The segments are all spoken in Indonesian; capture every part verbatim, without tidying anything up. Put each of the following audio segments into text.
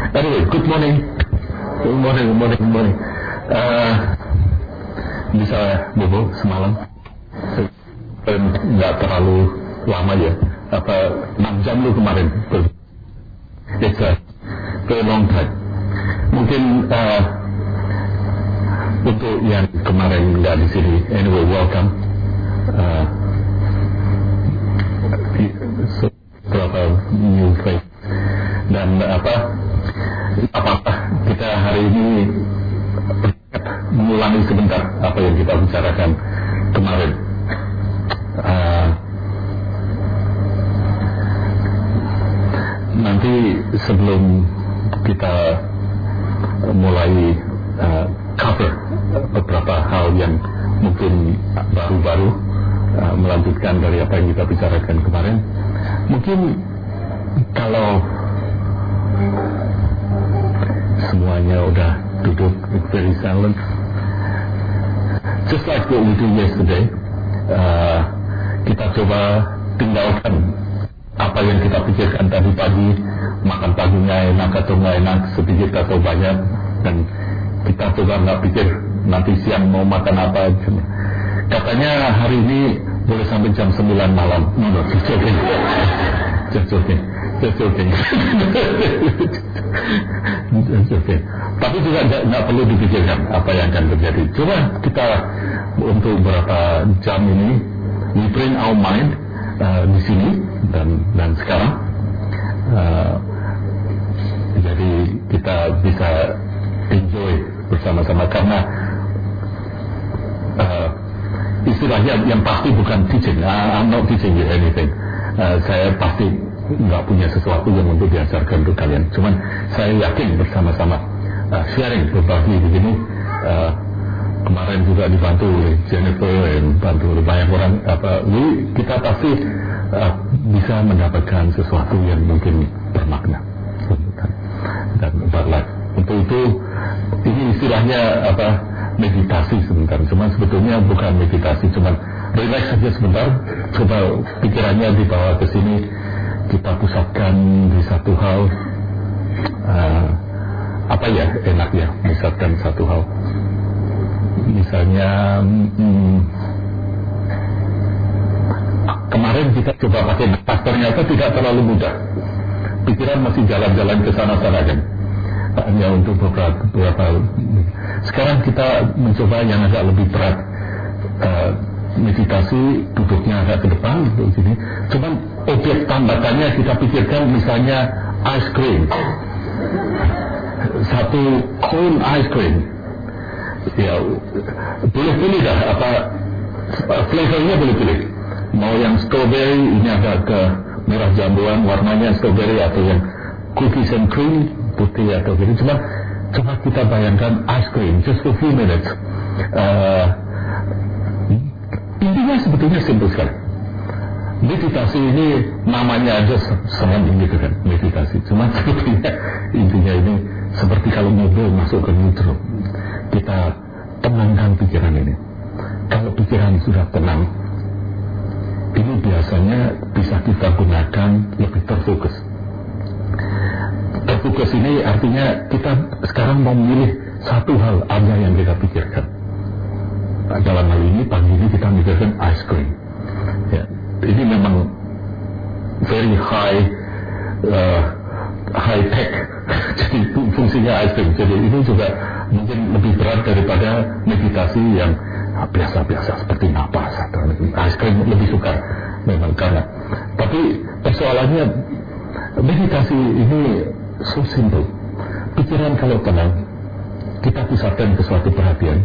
Anyway, good morning. Good morning, good morning, good morning. Uh, bisa bobo semalam? Nggak terlalu lama ya. Apa enam jam lu kemarin? It's a very long time. Mungkin uh, untuk yang kemarin nggak di sini, anyway, welcome. Uh, berapa new face dan apa apa kita hari ini mengulangi sebentar apa yang kita bicarakan kemarin. Uh, nanti sebelum kita mulai uh, cover beberapa hal yang mungkin baru-baru uh, melanjutkan dari apa yang kita bicarakan kemarin, mungkin kalau semuanya udah duduk very silent, just like what we did yesterday, uh, kita coba tinggalkan apa yang kita pikirkan tadi pagi, makan paginya enak atau nggak enak, sedikit atau banyak, dan kita coba nggak pikir nanti siang mau makan apa. Katanya hari ini boleh sampai jam sembilan malam. No, no, just joking. Just joking. Just joking. Just joking. Tapi juga nggak perlu dipikirkan apa yang akan terjadi. Coba kita untuk beberapa jam ini, we bring our mind uh, di sini dan dan sekarang. Uh, jadi kita bisa enjoy bersama-sama karena uh, istilahnya yang pasti bukan teaching. uh, I'm not teaching you anything. uh, saya pasti nggak punya sesuatu yang untuk diajarkan untuk kalian, cuman saya yakin bersama-sama uh, sharing, berbagi begini. uh, kemarin juga dibantu oleh Jennifer dan bantu oleh banyak orang, apa, we, kita pasti uh, bisa mendapatkan sesuatu yang mungkin bermakna dan berlife. Untuk itu ini istilahnya apa, meditasi sebentar, cuman sebetulnya bukan meditasi, cuman relax saja sebentar, coba pikirannya dibawa ke sini, kita pusatkan di satu hal. Uh, apa ya enaknya pusatkan satu hal, misalnya hmm, kemarin kita coba pakai nafas, ternyata tidak terlalu mudah, pikiran masih jalan-jalan ke sana-sana kan, hanya untuk beberapa, beberapa. Sekarang kita mencoba yang agak lebih berat, uh, meditasi, duduknya agak ke depan, duduk sini. Cuman objek tambahannya kita pikirkan, misalnya ice cream, satu cone ice cream, ya boleh pilih dah apa flavornya, boleh pilih, mau yang strawberry, ini agak ke merah jambuan warnanya strawberry, atau yang cookies and cream putih atau gitu. Cuma coba kita bayangkan ice cream just for few minutes. Uh, intinya sebetulnya simpel sekali. Meditasi ini namanya aja serem gitu kan, meditasi. Cuma sebetulnya intinya ini seperti kalau mobil masuk ke neutral, kita tenangkan pikiran ini. Kalau pikiran sudah tenang, ini biasanya bisa kita gunakan lebih terfokus. Terfokus ini artinya kita sekarang mau memilih satu hal aja yang kita pikirkan. Dalam hal ini pagi ini kita mikirkan ice cream. Ya, ini memang very high uh, high tech. Jadi fungsinya ice cream. Jadi ini juga mungkin lebih berat daripada meditasi yang biasa-biasa seperti napas atau ice cream lebih sukar memang karena. Tapi persoalannya meditasi ini so simple. Pikiran kalau tenang, kita pusatkan ke suatu perhatian.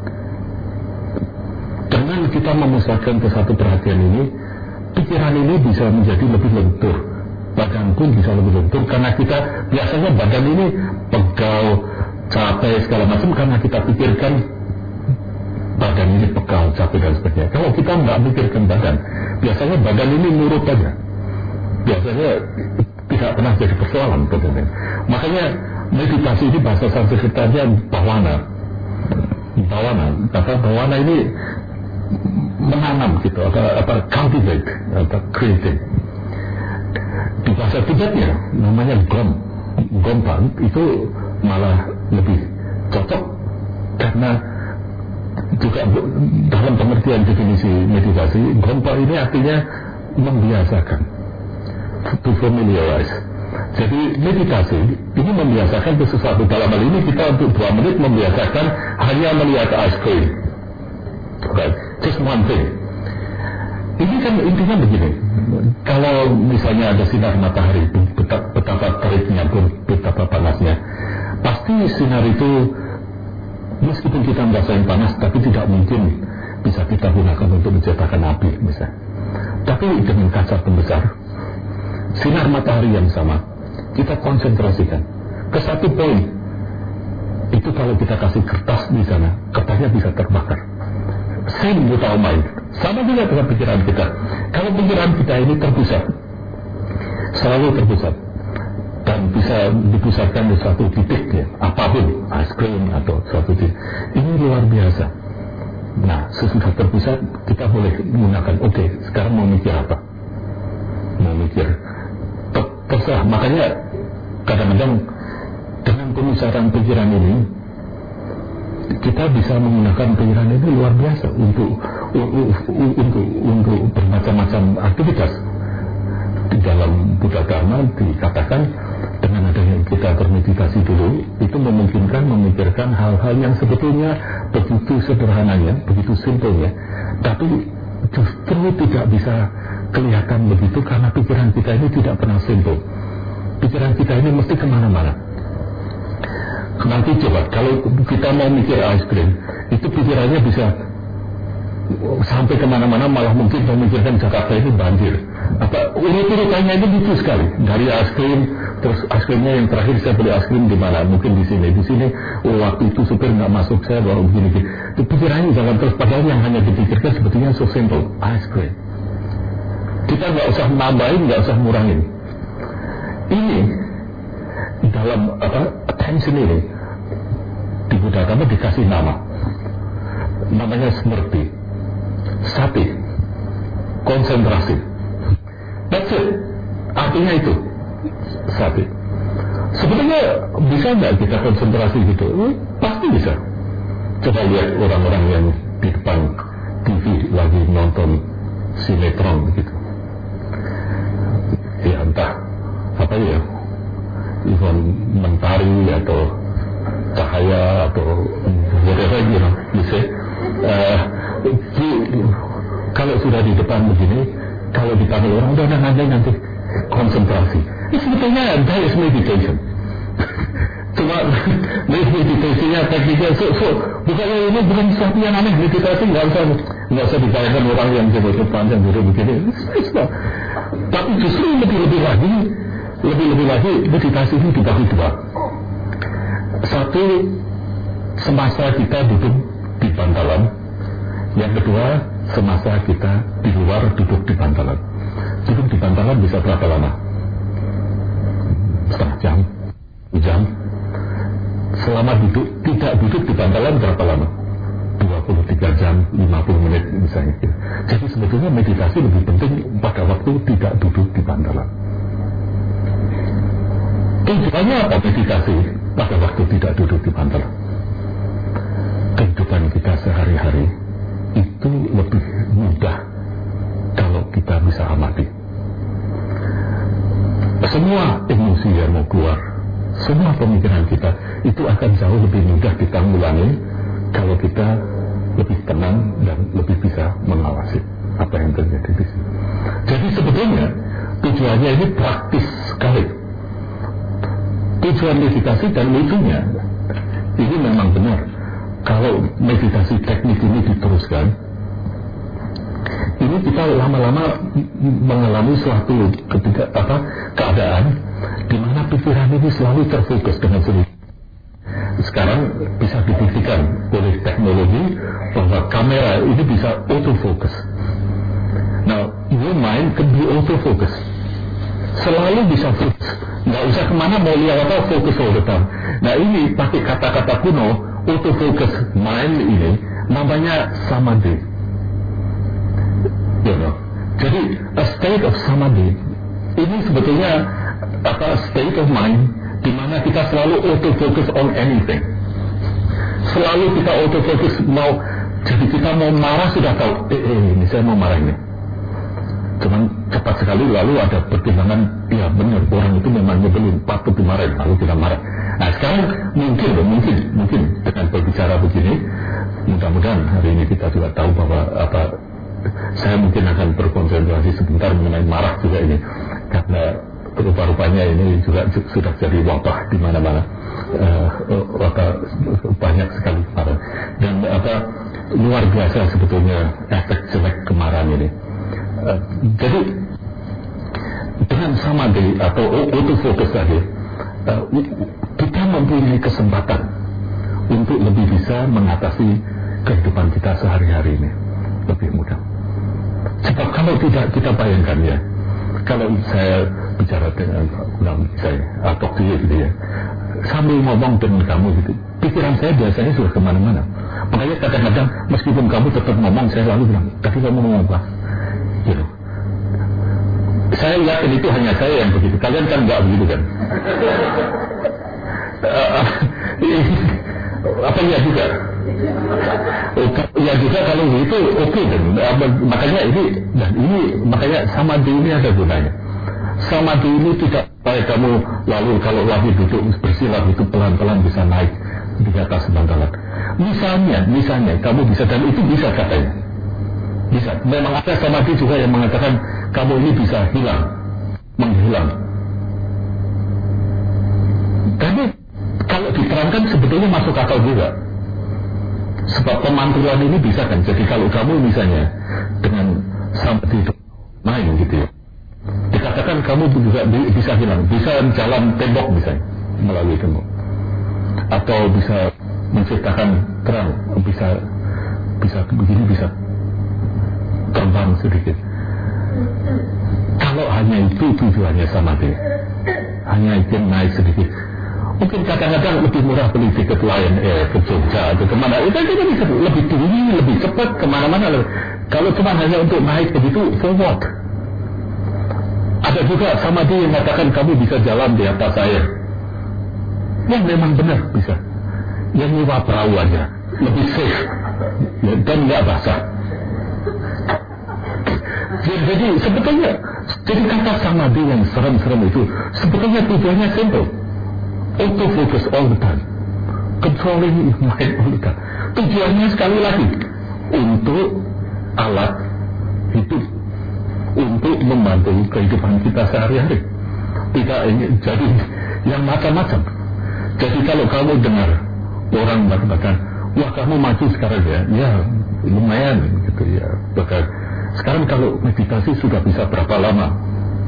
Dengan kita memusatkan ke satu perhatian ini, pikiran ini bisa menjadi lebih lentur, badan pun bisa lebih lentur, karena kita biasanya badan ini pegal, capek segala macam, karena kita pikirkan badan ini pegal, capek dan sebagainya. Kalau kita nggak pikirkan badan, biasanya badan ini nurut aja, biasanya tidak pernah jadi persoalan tentunya. Makanya meditasi ini bahasa Sanskertanya bawana, bawana, kata bawana ini menanam gitu, atau apa cultivate, atau creating. Di bahasa Tibetnya namanya gom, gompa itu malah lebih cocok, karena juga dalam pengertian definisi meditasi, gompa ini artinya membiasakan, to familiarize. Jadi meditasi ini membiasakan sesuatu. Dalam hal ini kita untuk dua menit membiasakan hanya melihat ice cream, right? Just one thing. Ini kan intinya begini, kalau misalnya ada sinar matahari, betapa, betapa teriknya pun, betapa panasnya, pasti sinar itu meskipun kita merasakan panas, tapi tidak mungkin bisa kita gunakan untuk menciptakan api misalnya. Tapi dengan kaca pembesar, sinar matahari yang sama, kita konsentrasikan ke satu poin. Itu kalau kita kasih kertas di sana, kertasnya bisa terbakar. Same with our mind. Sama juga dengan pikiran kita. Kalau pikiran kita ini terpusat, selalu terpusat, dan bisa dipusatkan di suatu titik, ya, apapun, ice cream atau suatu titik, ini luar biasa. Nah, sesudah terpusat, kita boleh menggunakan, oke, okay, sekarang mau mikir apa? Mau mikir, terserah. Makanya kadang-kadang dengan pemusaran pikiran ini, kita bisa menggunakan pikiran itu luar biasa untuk untuk untuk bermacam-macam aktivitas. Di dalam Buddha Dharma dikatakan dengan adanya kita bermeditasi dulu, itu memungkinkan memikirkan hal-hal yang sebetulnya begitu sederhananya, begitu simpelnya, tapi justru tidak bisa kelihatan begitu karena pikiran kita ini tidak pernah simpel. Pikiran kita ini mesti kemana-mana. Nanti coba, kalau kita mau mikir ice cream, itu pikirannya bisa sampai kemana-mana, malah mungkin memikirkan Jakarta ini banjir. Apa urut-urutannya itu lucu sekali. Dari ice cream, terus ice creamnya yang terakhir saya beli ice cream di mana? Mungkin di sini, di sini. Oh, waktu itu supir nggak masuk, saya baru begini. Itu pikirannya jalan terus. Padahal yang hanya dipikirkan sebetulnya so simple, ice cream. Kita nggak usah nambahin, nggak usah ngurangin. Ini dalam apa attention ini di Buddha Dhamma dikasih nama, namanya semerti, sati, konsentrasi. That's it. Artinya itu sati. Sebetulnya bisa nggak kita konsentrasi gitu? Hmm, pasti bisa. Coba lihat orang-orang yang di depan T V lagi nonton sinetron gitu. Ya entah apa ya, even mentari atau cahaya atau whatever, you know, you say. Uh, di, kalau sudah di depan begini, kalau dipanggil orang, udah nanti nanti konsentrasi. Ini sebetulnya that is meditation. Cuma meditasinya tekniknya, so, so bukan ini bukan sesuatu yang aneh. Meditasi nggak usah nggak usah dibayangkan orang yang sebut panjang dulu begini. Tapi justru lebih-lebih lagi, lebih-lebih lagi meditasi ini dibagi dua. Satu, semasa kita duduk di bantalan. Yang kedua, semasa kita di luar duduk di bantalan. Duduk di bantalan bisa berapa lama? Setengah jam, jam. Selama duduk, tidak duduk di bantalan berapa lama? dua puluh tiga jam, lima puluh menit misalnya. Jadi sebetulnya meditasi lebih penting pada waktu tidak duduk di bantalan. Tujuannya apa meditasi pada waktu tidak duduk di bantalan? Kehidupan kita sehari-hari itu lebih mudah kalau kita bisa amati. Semua emosi yang mau keluar, semua pemikiran kita itu akan jauh lebih mudah ditanggulangi kalau kita lebih tenang dan lebih bisa mengawasi apa yang terjadi di sini. Jadi sebetulnya tujuannya ini praktis sekali. Tujuan meditasi dan lucunya ini memang benar. Kalau meditasi teknik ini diteruskan, ini kita lama-lama mengalami suatu ketika apa keadaan di mana pikiran ini selalu terfokus dengan sendiri. Sekarang bisa dibuktikan oleh teknologi bahwa kamera ini bisa autofocus. Now, your mind can be autofocus. Selalu bisa fokus. Nggak usah kemana mau lihat apa, fokus all the time. Nah ini pakai kata-kata kuno, autofocus mind ini namanya samadhi. You know? Jadi a state of samadhi ini sebetulnya apa state of mind di mana kita selalu auto-focus on anything. Selalu kita auto-focus mau, jadi kita mau marah sudah tahu, eh, eh ini saya mau marah ini. Cuman cepat sekali lalu ada pertimbangan, ya benar orang itu memang nyebelin, patut dimarahin, lalu kita marah. Nah sekarang mungkin, mungkin, mungkin dengan berbicara begini, mudah-mudahan hari ini kita juga tahu bahwa apa, saya mungkin akan berkonsentrasi sebentar mengenai marah juga ini, karena rupa-rupanya ini juga sudah jadi wabah di mana-mana, uh, wabah banyak sekali marah, dan apa luar biasa sebetulnya efek jelek kemarahan ini. Uh, jadi dengan samadhi atau autofocus tadi, uh, kita mempunyai kesempatan untuk lebih bisa mengatasi kehidupan kita sehari-hari ini lebih mudah. Sebab kalau tidak kita bayangkan ya, kalau saya bicara dengan ulang saya atau dia gitu ya, sambil ngomong dengan kamu gitu, pikiran saya biasanya sudah kemana-mana. Makanya kadang-kadang meskipun kamu tetap ngomong, saya lalu bilang, tapi kamu ngomong apa? Gitu. Saya yakin itu hanya saya yang begitu. Kalian kan nggak begitu kan? Apa ya juga? Ya juga kalau begitu oke okay, kan? Makanya ini dan ini makanya samadhi ini ada gunanya. Samadhi ini tidak supaya kamu lalu kalau lagi duduk bersila itu pelan-pelan bisa naik di atas bantalan. Misalnya, misalnya kamu bisa, dan itu bisa katanya. Bisa. Memang ada samadhi juga yang mengatakan kamu ini bisa hilang, menghilang. Tapi kalau diterangkan sebetulnya masuk akal juga. Sebab pemantulan ini bisa kan. Jadi kalau kamu misalnya dengan samadhi main gitu ya, dikatakan kamu juga bisa hilang, bisa jalan tembok misalnya melalui tembok, atau bisa menciptakan terang, bisa bisa begini, bisa terbang sedikit. Kalau hanya itu tujuannya samadhi, hanya ingin naik sedikit, mungkin kadang-kadang lebih murah beli tiket Lion Air ke Jogja atau kemana, itu kita bisa lebih tinggi, lebih cepat kemana-mana. Kalau cuma hanya untuk naik begitu, for what? Ada juga samadhi yang mengatakan kamu bisa jalan di atas air, yang memang benar bisa, yang nyewa perahu aja, lebih safe ya, dan nggak basah. Jadi sebetulnya, jadi kata samadhi yang serem-serem itu sebetulnya tujuannya simple. Auto-focus all the time, controlling your mind all the time. Tujuannya sekali lagi untuk alat hidup, untuk membantu kehidupan kita sehari-hari. Tidak ingin jadi yang macam-macam. Jadi kalau kamu dengar orang mengatakan, wah kamu maju sekarang ya, ya lumayan gitu ya. Bahkan sekarang kalau meditasi sudah bisa berapa lama?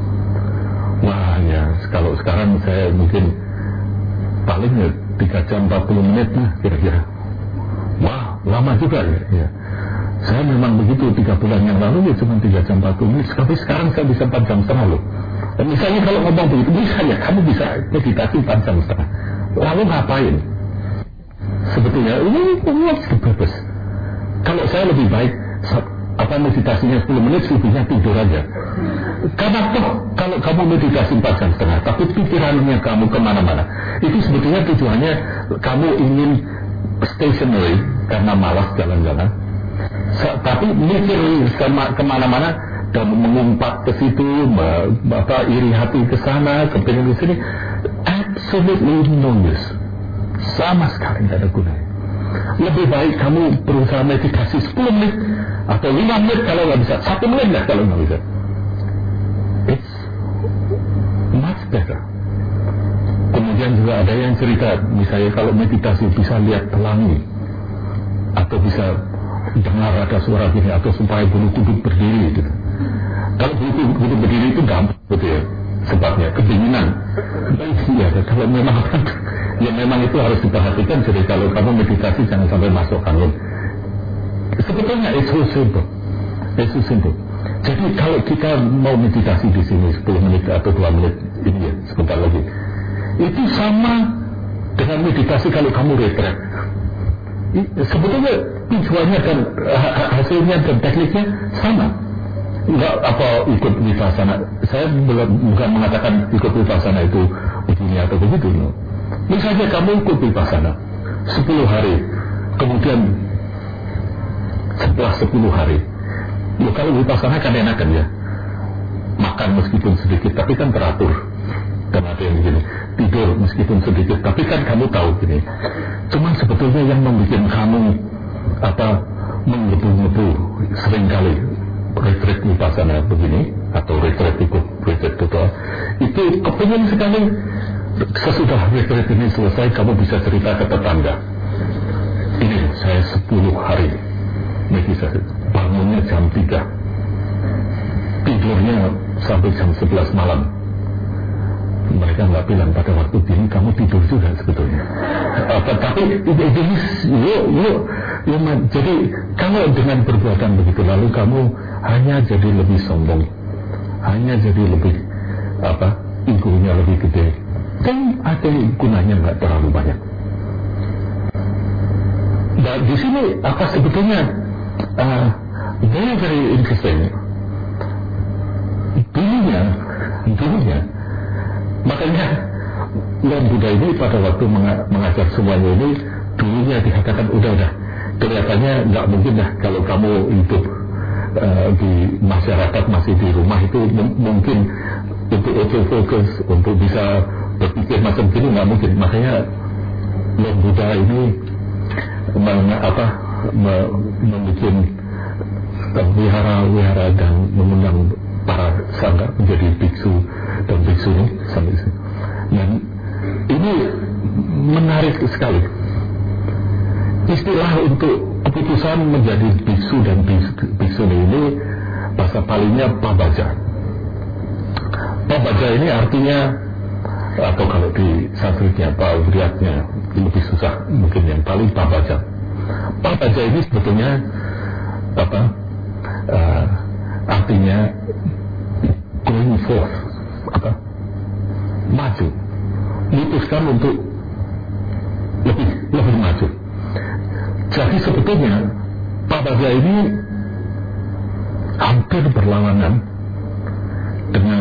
Wah ya, kalau sekarang saya mungkin paling ya tiga jam empat puluh menit lah kira-kira. Wah lama juga ya, ya. Saya memang begitu tiga bulan yang lalu ya cuma tiga jam empat puluh menit, tapi sekarang saya bisa empat jam setengah loh. Dan misalnya kalau ngomong begitu, misalnya kamu bisa meditasi empat jam setengah, lalu ngapain? Sebetulnya ini what's the purpose? Kalau saya lebih baik apa meditasinya sepuluh menit, selebihnya tidur aja. Karena toh kalau kamu meditasi empat jam setengah, tapi pikirannya kamu kemana-mana, itu sebetulnya tujuannya kamu ingin stationary karena malas jalan-jalan. Tapi mikir kemana-mana dan mengumpat ke situ, apa iri hati ke sana, kepengen ke sini, absolutely no use, sama sekali tidak ada gunanya. Lebih baik kamu berusaha meditasi sepuluh menit atau lima menit kalau nggak bisa, satu menit lah kalau nggak bisa. It's much better. Kemudian juga ada yang cerita, misalnya kalau meditasi bisa lihat pelangi, atau bisa dengar ada suara gini, atau supaya bulu kuduk berdiri gitu. Kalau bulu kuduk berdiri itu gampang gitu ya, sebabnya kedinginan. Iya, kalau memang ya memang itu harus diperhatikan. Jadi kalau kamu meditasi jangan sampai masuk angin. Sebetulnya it's so simple, it's so simple. Jadi kalau kita mau meditasi di sini sepuluh menit atau dua menit ini ya, sebentar lagi, itu sama dengan meditasi kalau kamu retret. Sebetulnya tujuannya dan hasilnya dan tekniknya sama. Enggak apa ikut vipassana. Saya belum bukan mengatakan ikut vipassana itu begini atau begitu. No. Misalnya kamu ikut Vipassana sepuluh hari, kemudian setelah sepuluh hari, ya kalau Vipassana kan enakan ya, makan meskipun sedikit tapi kan teratur, dan ada yang begini, tidur meskipun sedikit tapi kan kamu tahu gini. Cuman sebetulnya yang membuat kamu apa menggebu-gebu seringkali retreat Vipassana begini atau retreat ikut retreat total itu kepingin sekali sesudah retreat ini selesai kamu bisa cerita ke tetangga, ini saya sepuluh hari meditasi, bangunnya jam tiga, tidurnya sampai jam sebelas malam. Mereka nggak bilang pada waktu ini kamu tidur juga sebetulnya. Apa, tapi itu yuk yuk yuk. Jadi kalau dengan perbuatan begitu lalu kamu hanya jadi lebih sombong, hanya jadi lebih apa, egonya lebih gede, dan ada gunanya nggak terlalu banyak. Dan di sini apa sebetulnya uh, very very interesting. Dulunya, dulunya, makanya Lord Buddha ini pada waktu mengajar semuanya ini dulunya dikatakan udah-udah kelihatannya nggak mungkin lah kalau kamu hidup uh, di masyarakat masih di rumah itu m- mungkin untuk autofocus untuk bisa berpikir macam gini nggak mungkin. Makanya Lord Buddha ini meng- apa me- membuat wihara-wihara dan mengundang para sangga menjadi biksu dan biksuni sampai sini. Dan ini menarik sekali. Istilah untuk keputusan menjadi biksu dan biksuni ini bahasa Palinya pabaja. Pabaja ini artinya, atau kalau di Sanskritnya Pavriatnya lebih susah mungkin yang paling pabaja. Pabaja ini sebetulnya apa? Uh, artinya going forth, apa? Maju, memutuskan untuk lebih lebih maju. Jadi sebetulnya pabaja ini hampir berlawanan dengan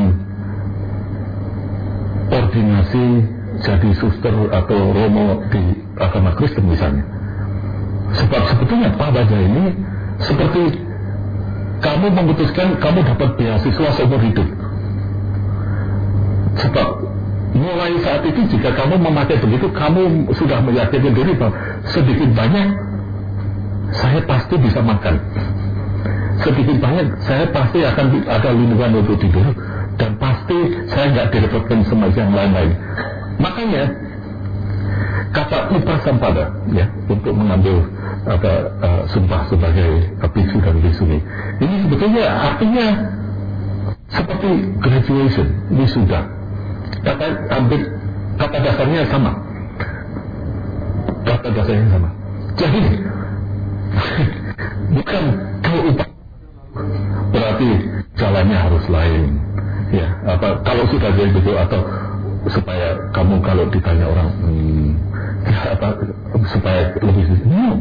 ordinasi jadi suster atau romo di agama Kristen misalnya. Sebab sebetulnya pabaja ini seperti kamu memutuskan kamu dapat beasiswa seumur hidup. Sebab mulai saat itu jika kamu memakai begitu, kamu sudah meyakini diri bahwa sedikit banyak saya pasti bisa makan, sedikit banyak saya pasti akan ada lindungan untuk tidur, dan pasti saya nggak direpotkan sama yang lain-lain. Makanya kata upasampada ya untuk mengambil apa uh, sumpah sebagai biksu dan biksuni ini sebetulnya artinya seperti graduation, wisuda. Kata ambil kata dasarnya sama, kata dasarnya sama. Jadi bukan kalau upah berarti jalannya harus lain ya, apa kalau sudah jadi begitu, atau supaya kamu kalau ditanya orang hmm, ya, apa supaya lebih no.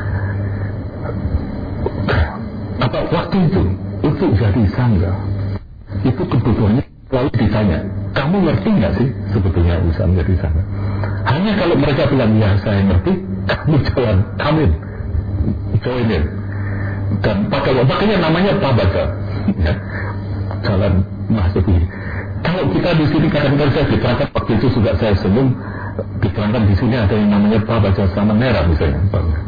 Apa waktu itu untuk jadi sangga itu kebutuhannya lalu ditanya, kamu ngerti nggak sih sebetulnya usaha menjadi sangga? Hanya kalau mereka bilang ya saya ngerti, kamu jalan, kamin, join in. Dan pada makanya namanya pabaja, ya, jalan masuk ini. Kalau kita di sini kadang-kadang saya diterangkan waktu itu juga saya sebelum diterangkan di sini ada yang namanya pabaja sama merah misalnya.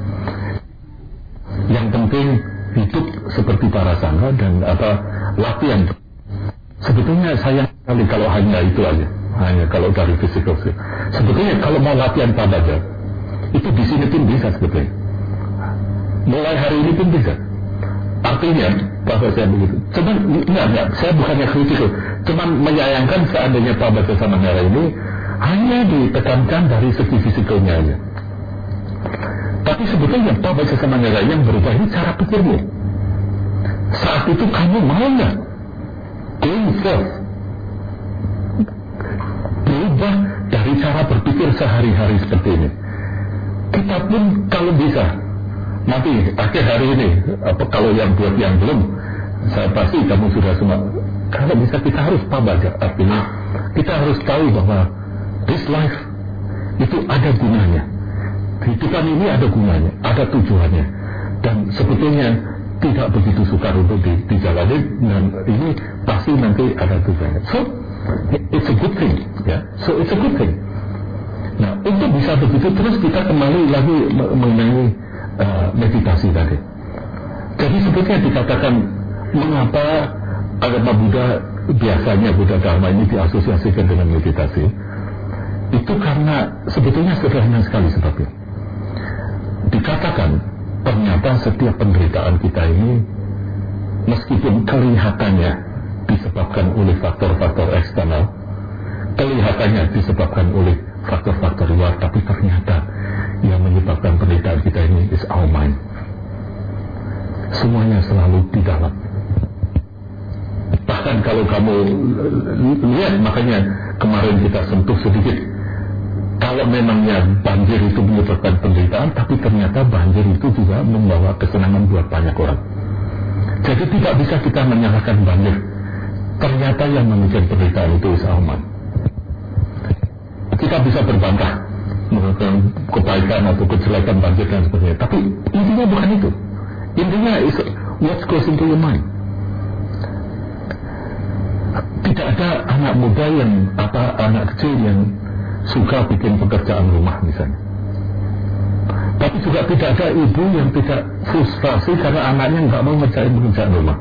Yang penting hidup seperti para sangga dan apa latihan. Sebetulnya sayang sekali kalau hanya itu aja, hanya kalau dari fisikal. Sebetulnya kalau mau latihan pabaja itu di sini pun bisa sebetulnya. Mulai hari ini pun bisa. Artinya bahwa saya begitu. Cuman enggak, enggak, saya bukannya kritikal, cuman menyayangkan seandainya pabaja sama merah ini hanya ditekankan dari segi fisikalnya aja. Tapi sebetulnya pabaja sama merah yang berubah ini cara pikirmu. Saat itu kamu mau nggak going forth, berubah dari cara berpikir sehari-hari seperti ini. Kita pun kalau bisa nanti akhir hari ini, apa kalau yang buat yang belum, saya pasti kamu sudah semua. Kalau bisa kita harus pabaja, artinya kita harus tahu bahwa this life itu ada gunanya. Kehidupan ini ada gunanya, ada tujuannya, dan sebetulnya tidak begitu sukar untuk di, dijalani, dan ini pasti nanti ada tujuannya. So it's a good thing, ya. So it's a good thing. Nah, untuk bisa begitu terus kita kembali lagi mengenai uh, meditasi tadi. Jadi sebetulnya dikatakan mengapa agama Buddha biasanya Buddha Dharma ini diasosiasikan dengan meditasi, itu karena sebetulnya sederhana sekali sebabnya. Dikatakan ternyata setiap penderitaan kita ini meskipun kelihatannya disebabkan oleh faktor-faktor eksternal, kelihatannya disebabkan oleh faktor-faktor luar, tapi ternyata yang menyebabkan penderitaan kita ini is our mind. Semuanya selalu di dalam. Bahkan kalau kamu lihat, makanya kemarin kita sentuh sedikit, kalau memangnya banjir itu menyebabkan penderitaan, tapi ternyata banjir itu juga membawa kesenangan buat banyak orang. Jadi tidak bisa kita menyalahkan banjir. Ternyata yang membuat penderitaan itu is our mind. Kita bisa berbantah melakukan kebaikan atau kejelekan banjir dan sebagainya, tapi intinya bukan itu. Intinya is what goes into your mind. Tidak ada anak muda yang apa anak kecil yang suka bikin pekerjaan rumah misalnya. Tapi juga tidak ada ibu yang tidak frustrasi karena anaknya nggak mau ngerjain pekerjaan rumah.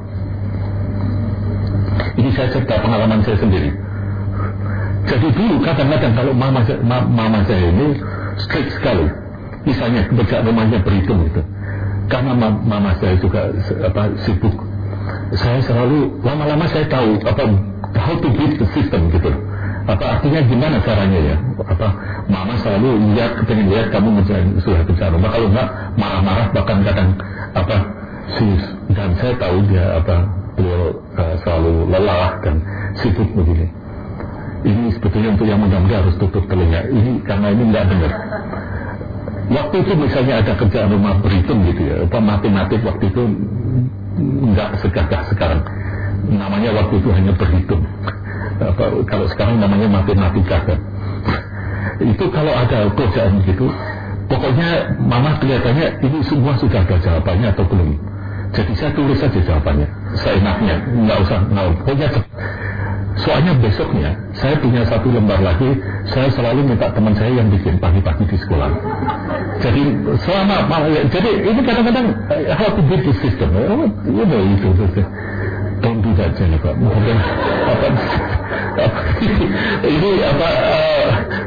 Ini saya cerita pengalaman saya sendiri. Jadi dulu kadang-kadang kalau mama, mama saya ini strict sekali, misalnya pekerjaan rumahnya berhitung gitu. Karena mama saya juga apa, sibuk, saya selalu lama-lama saya tahu apa how to beat the system gitu. Apa artinya gimana caranya ya? Apa mama selalu lihat, pengen lihat kamu menjalani sudah kerjaan rumah. Kalau enggak marah-marah, bahkan kadang apa sih. Dan saya tahu dia apa beliau uh, selalu lelah dan sibuk begini. Ini sebetulnya untuk yang muda-muda harus tutup telinga. Ini karena ini nggak dengar. Waktu itu misalnya ada kerjaan rumah berhitung gitu ya, apa matematik waktu itu nggak segagah sekarang. Namanya waktu itu hanya berhitung. Apa, kalau sekarang namanya matematika kan. Itu kalau ada kerjaan gitu, pokoknya mama kelihatannya ini semua sudah ada jawabannya atau belum. Jadi saya tulis saja jawabannya, seenaknya, nggak usah nggak. Pokoknya soalnya besoknya saya punya satu lembar lagi, saya selalu minta teman saya yang bikin pagi-pagi di sekolah. Jadi selama jadi ini kadang-kadang how to beat the system, you know itu, don't do that Jennifer. Mungkin apa, apa ini apa uh,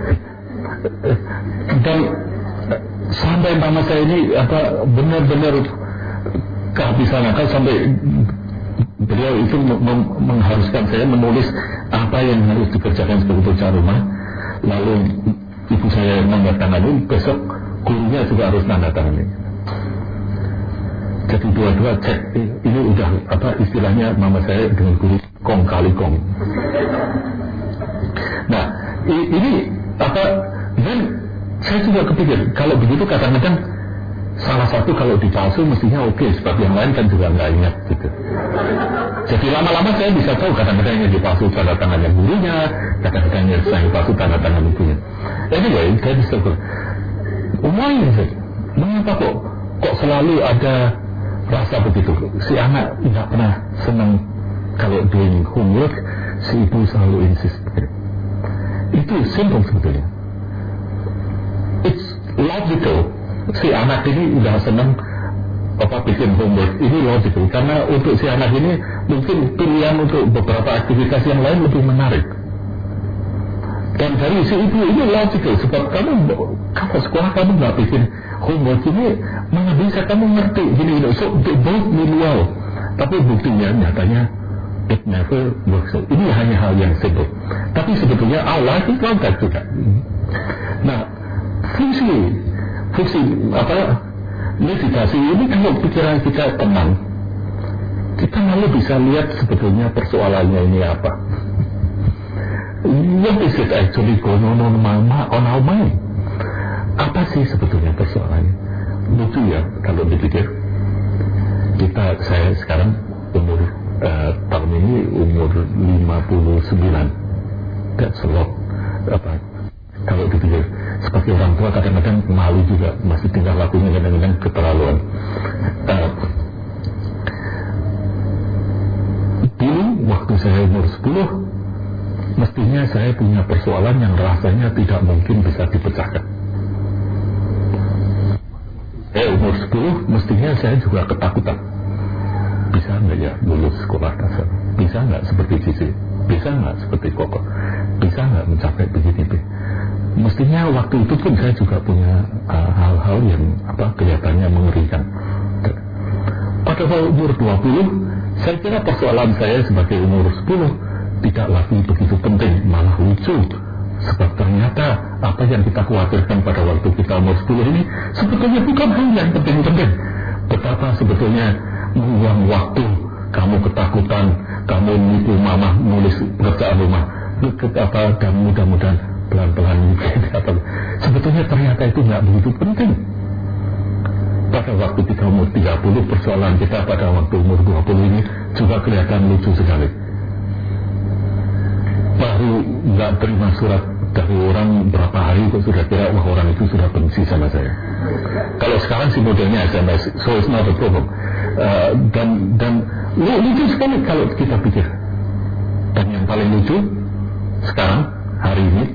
dan sampai mama saya ini apa benar-benar kehabisan akal sampai beliau itu mengharuskan saya menulis apa yang harus dikerjakan sebagai pekerjaan rumah, lalu ibu saya menandatangani, besok gurunya juga harus menandatangani. Jadi dua-dua cek ini udah apa istilahnya mama saya dengan guru kong kali kong. Nah ini apa, dan saya juga kepikir kalau begitu kadang-kadang salah satu kalau dipalsu mestinya oke, okay, sebab yang lain kan juga nggak ingat gitu. Jadi lama-lama saya bisa tahu kadang-kadang yang dipalsu tanda tangannya gurunya, kadang-kadang yang dipalsu tanda tangan ibunya. Anyway, saya bisa tahu. Why is it? Mengapa kok kok selalu ada rasa begitu? Si anak nggak pernah senang kalau doing homework, si ibu selalu insist. Itu simple sebetulnya. It's logical. Si anak ini udah senang apa bikin homework, ini logical karena untuk si anak ini mungkin pilihan untuk beberapa aktivitas yang lain lebih menarik. Dan dari si ibu ini logical sebab kamu kalau sekolah kamu nggak bikin homework ini mana bisa kamu ngerti gini gini. So they both mean well, tapi buktinya nyatanya it never works. Ini hanya hal yang simple, tapi sebetulnya Allah itu like juga. Nah fungsi fungsi apa meditasi ini kalau pikiran kita tenang, kita malah bisa lihat sebetulnya persoalannya ini apa. What is it actually going on on our mind? Apa sih sebetulnya persoalannya? Lucu ya kalau dipikir. Kita saya sekarang umur uh, tahun ini umur lima puluh sembilan. That's a lot. Apa? bahwa kadang-kadang malu juga, masih tingkah lakunya kadang-kadang keterlaluan. Uh, dulu waktu saya umur sepuluh, mestinya saya punya persoalan yang rasanya tidak mungkin bisa dipecahkan. Saya umur sepuluh, mestinya saya juga ketakutan. Bisa nggak ya lulus sekolah dasar? Bisa nggak seperti Cici? Bisa nggak seperti Koko? Bisa nggak mencapai begini? Mestinya waktu itu pun saya juga punya uh, hal-hal yang apa kelihatannya mengerikan. Pada umur dua puluh, saya kira persoalan saya sebagai umur sepuluh tidak lagi begitu penting, malah lucu. Sebab ternyata apa yang kita khawatirkan pada waktu kita umur sepuluh ini sebetulnya bukan hal yang penting-penting. Betapa sebetulnya membuang waktu, kamu ketakutan, kamu nipu mama nulis pekerjaan rumah, apa, dan mudah-mudahan pelan-pelan gitu. Sebetulnya ternyata itu nggak begitu penting. Pada waktu kita umur tiga puluh, persoalan kita pada waktu umur dua puluh ini juga kelihatan lucu sekali. Baru nggak terima surat dari orang berapa hari kok sudah kira wah orang itu sudah benci sama saya. Kalau sekarang sih modelnya S M S, so it's not a problem. Uh, dan dan lucu sekali kalau kita pikir. Dan yang paling lucu sekarang hari ini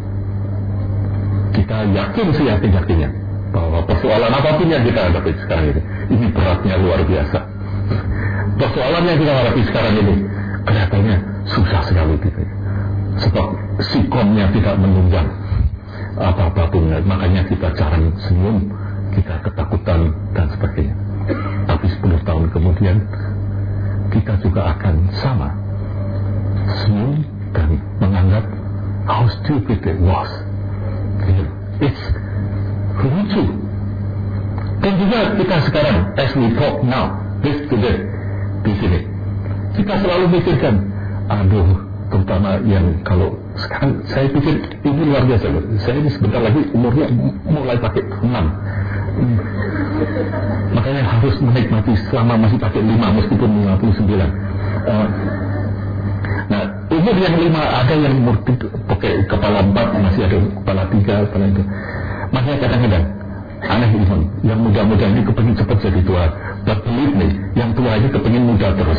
kita yakin seyakin-yakinnya bahwa persoalan apapun yang kita hadapi sekarang ini, ini beratnya luar biasa. Persoalan yang kita hadapi sekarang ini kelihatannya susah sekali gitu. Sebab sikonnya tidak menunjang apa-apapun, makanya kita jarang senyum, kita ketakutan dan sebagainya. Tapi sepuluh tahun kemudian kita juga akan sama, senyum dan menganggap how stupid it was. It's lucu. Dan juga kita sekarang, as we talk now, this today, di sini, kita selalu mikirkan, aduh, terutama yang kalau sekarang saya pikir ini luar biasa. Saya ini sebentar lagi umurnya mulai pakai enam. Hmm. Makanya harus menikmati selama masih pakai lima meskipun lima puluh sembilan. Uh, nah, umur yang lima ada yang umur tiga, pakai kepala empat, masih ada kepala tiga, kepala itu. Makanya kadang-kadang aneh ini, yang muda-muda ini kepengin cepat jadi tua. But believe me, yang tua aja kepengin muda terus.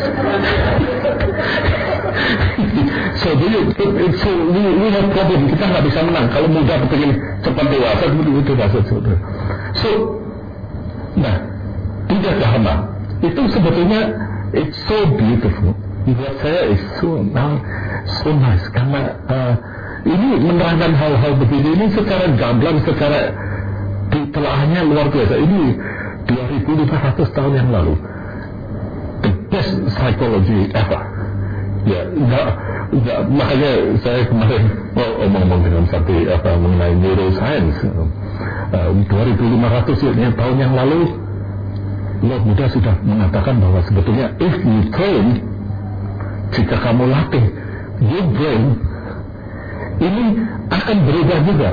So, jadi, so we, we have problem. Kita nggak bisa menang kalau muda kepengin cepat dewasa begitu rasa saudara. So, nah, tidak lama itu sebetulnya it's so beautiful. Buat saya it's so now so nice karena uh, ini menerangkan hal-hal begini ini secara gamblang, secara ditelaahnya luar biasa. Ini dua ribu lima ratus tahun yang lalu, the best psychology ever. Ya, enggak, enggak, makanya saya kemarin oh, omong-omong dengan sampai apa mengenai neuroscience. Uh, dua ribu lima ratus ya, tahun yang lalu, Lord Buddha sudah mengatakan bahwa sebetulnya if you train, jika kamu latih your brain, ini akan berubah juga.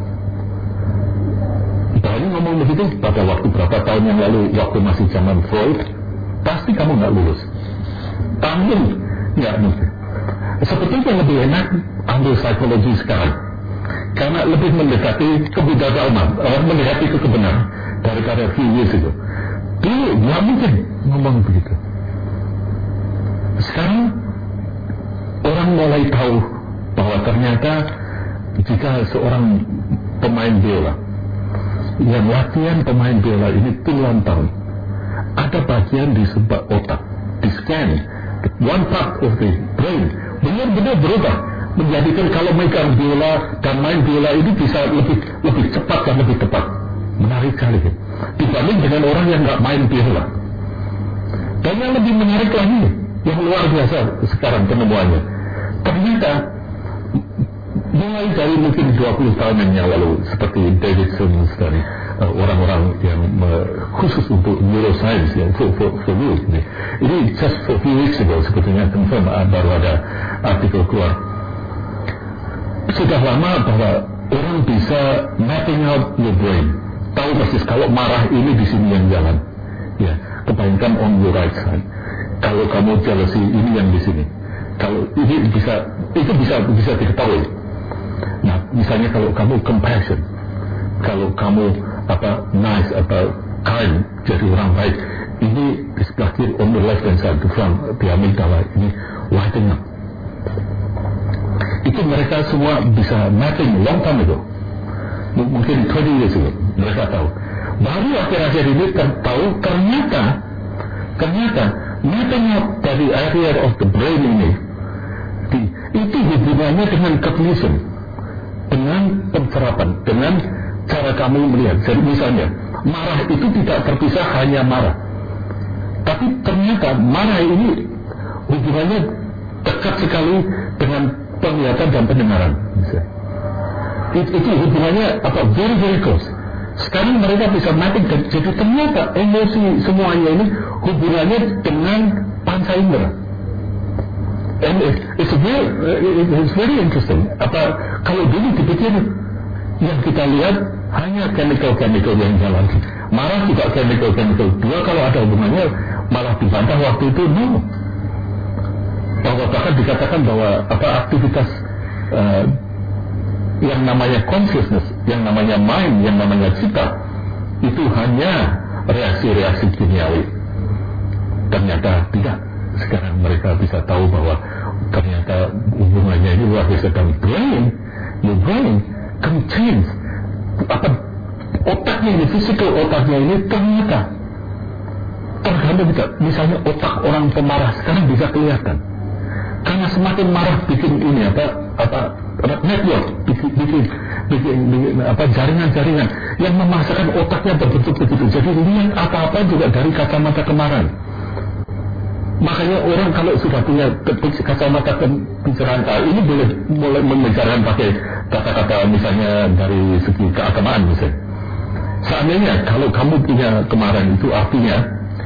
Baru ngomong begitu pada waktu berapa tahun yang lalu, waktu masih zaman Freud, pasti kamu nggak lulus. Tahun nggak mungkin. Sebetulnya lebih enak ambil psikologi sekarang, karena lebih mendekati kebidadarman, uh, mendekati ke kebenaran daripada few years itu. Dulu nggak mungkin ngomong begitu. Sekarang orang mulai tahu bahwa ternyata jika seorang pemain biola yang latihan pemain biola ini puluhan tahun, ada bagian di sebelah otak, di scan, one part of the brain benar-benar berubah menjadikan kalau megang biola dan main biola ini bisa lebih lebih cepat dan lebih tepat. Menarik sekali dibanding dengan orang yang nggak main biola. Dan yang lebih menarik lagi, yang luar biasa sekarang penemuannya, ternyata mulai dari mungkin dua puluh tahun yang lalu, seperti Davidson dan uh, orang-orang yang uh, khusus untuk neuroscience yang for, for, for you, ini, ini just for few weeks ago sebetulnya confirm uh, baru ada artikel keluar. Sudah lama bahwa orang bisa mapping out your brain, tahu persis kalau marah ini di sini yang jalan, ya, kebanyakan on your right side. Kalau kamu jealousy ini yang di sini. Kalau ini bisa, itu bisa bisa diketahui. Nah, misalnya kalau kamu compassion, Kalau kamu apa nice atau kind, jadi orang baik, ini di sebelah kiri on the left hand side, di front, di amigdala ini lighting up. Itu mereka semua bisa mapping long time ago, M- mungkin dua puluh years ago mereka tahu. Baru akhir-akhir ini tahu ternyata ternyata mapping up dari area of the brain ini di, itu hubungannya dengan cognition, dengan pencerapan, dengan cara kamu melihat. Jadi misalnya marah itu tidak terpisah hanya marah, tapi ternyata marah ini hubungannya dekat sekali dengan penglihatan dan pendengaran. It, itu hubungannya apa very very close. Sekarang mereka bisa mapping, jadi ternyata emosi semuanya ini hubungannya dengan panca indera. And it, it's very it's very interesting. Apa kalau dulu dipikir yang kita lihat hanya chemical-chemical yang jalan, marah juga chemical-chemical. Dua kalau ada hubungannya malah dibantah waktu itu. No. Bahwa bahkan dikatakan bahwa apa aktivitas uh, yang namanya consciousness, yang namanya mind, yang namanya cita itu hanya reaksi-reaksi kimiawi. Ternyata tidak. Sekarang mereka bisa tahu bahwa ternyata hubungannya ini luar biasa. Dan brain, your brain can change. Apa otaknya ini, physical otaknya ini ternyata tergantung kita. Misalnya otak orang pemarah sekarang bisa kelihatan. Karena semakin marah bikin ini apa apa, apa network, bikin, bikin, bikin, bikin apa jaringan-jaringan yang memaksakan otaknya berbentuk begitu. Jadi lihat apa-apa juga dari kacamata kemarahan. Makanya orang kalau sudah punya kacamata pencerahan, ini boleh mulai membicarakan pakai kata-kata misalnya dari segi keagamaan misalnya. Seandainya kalau kamu punya kemarahan itu artinya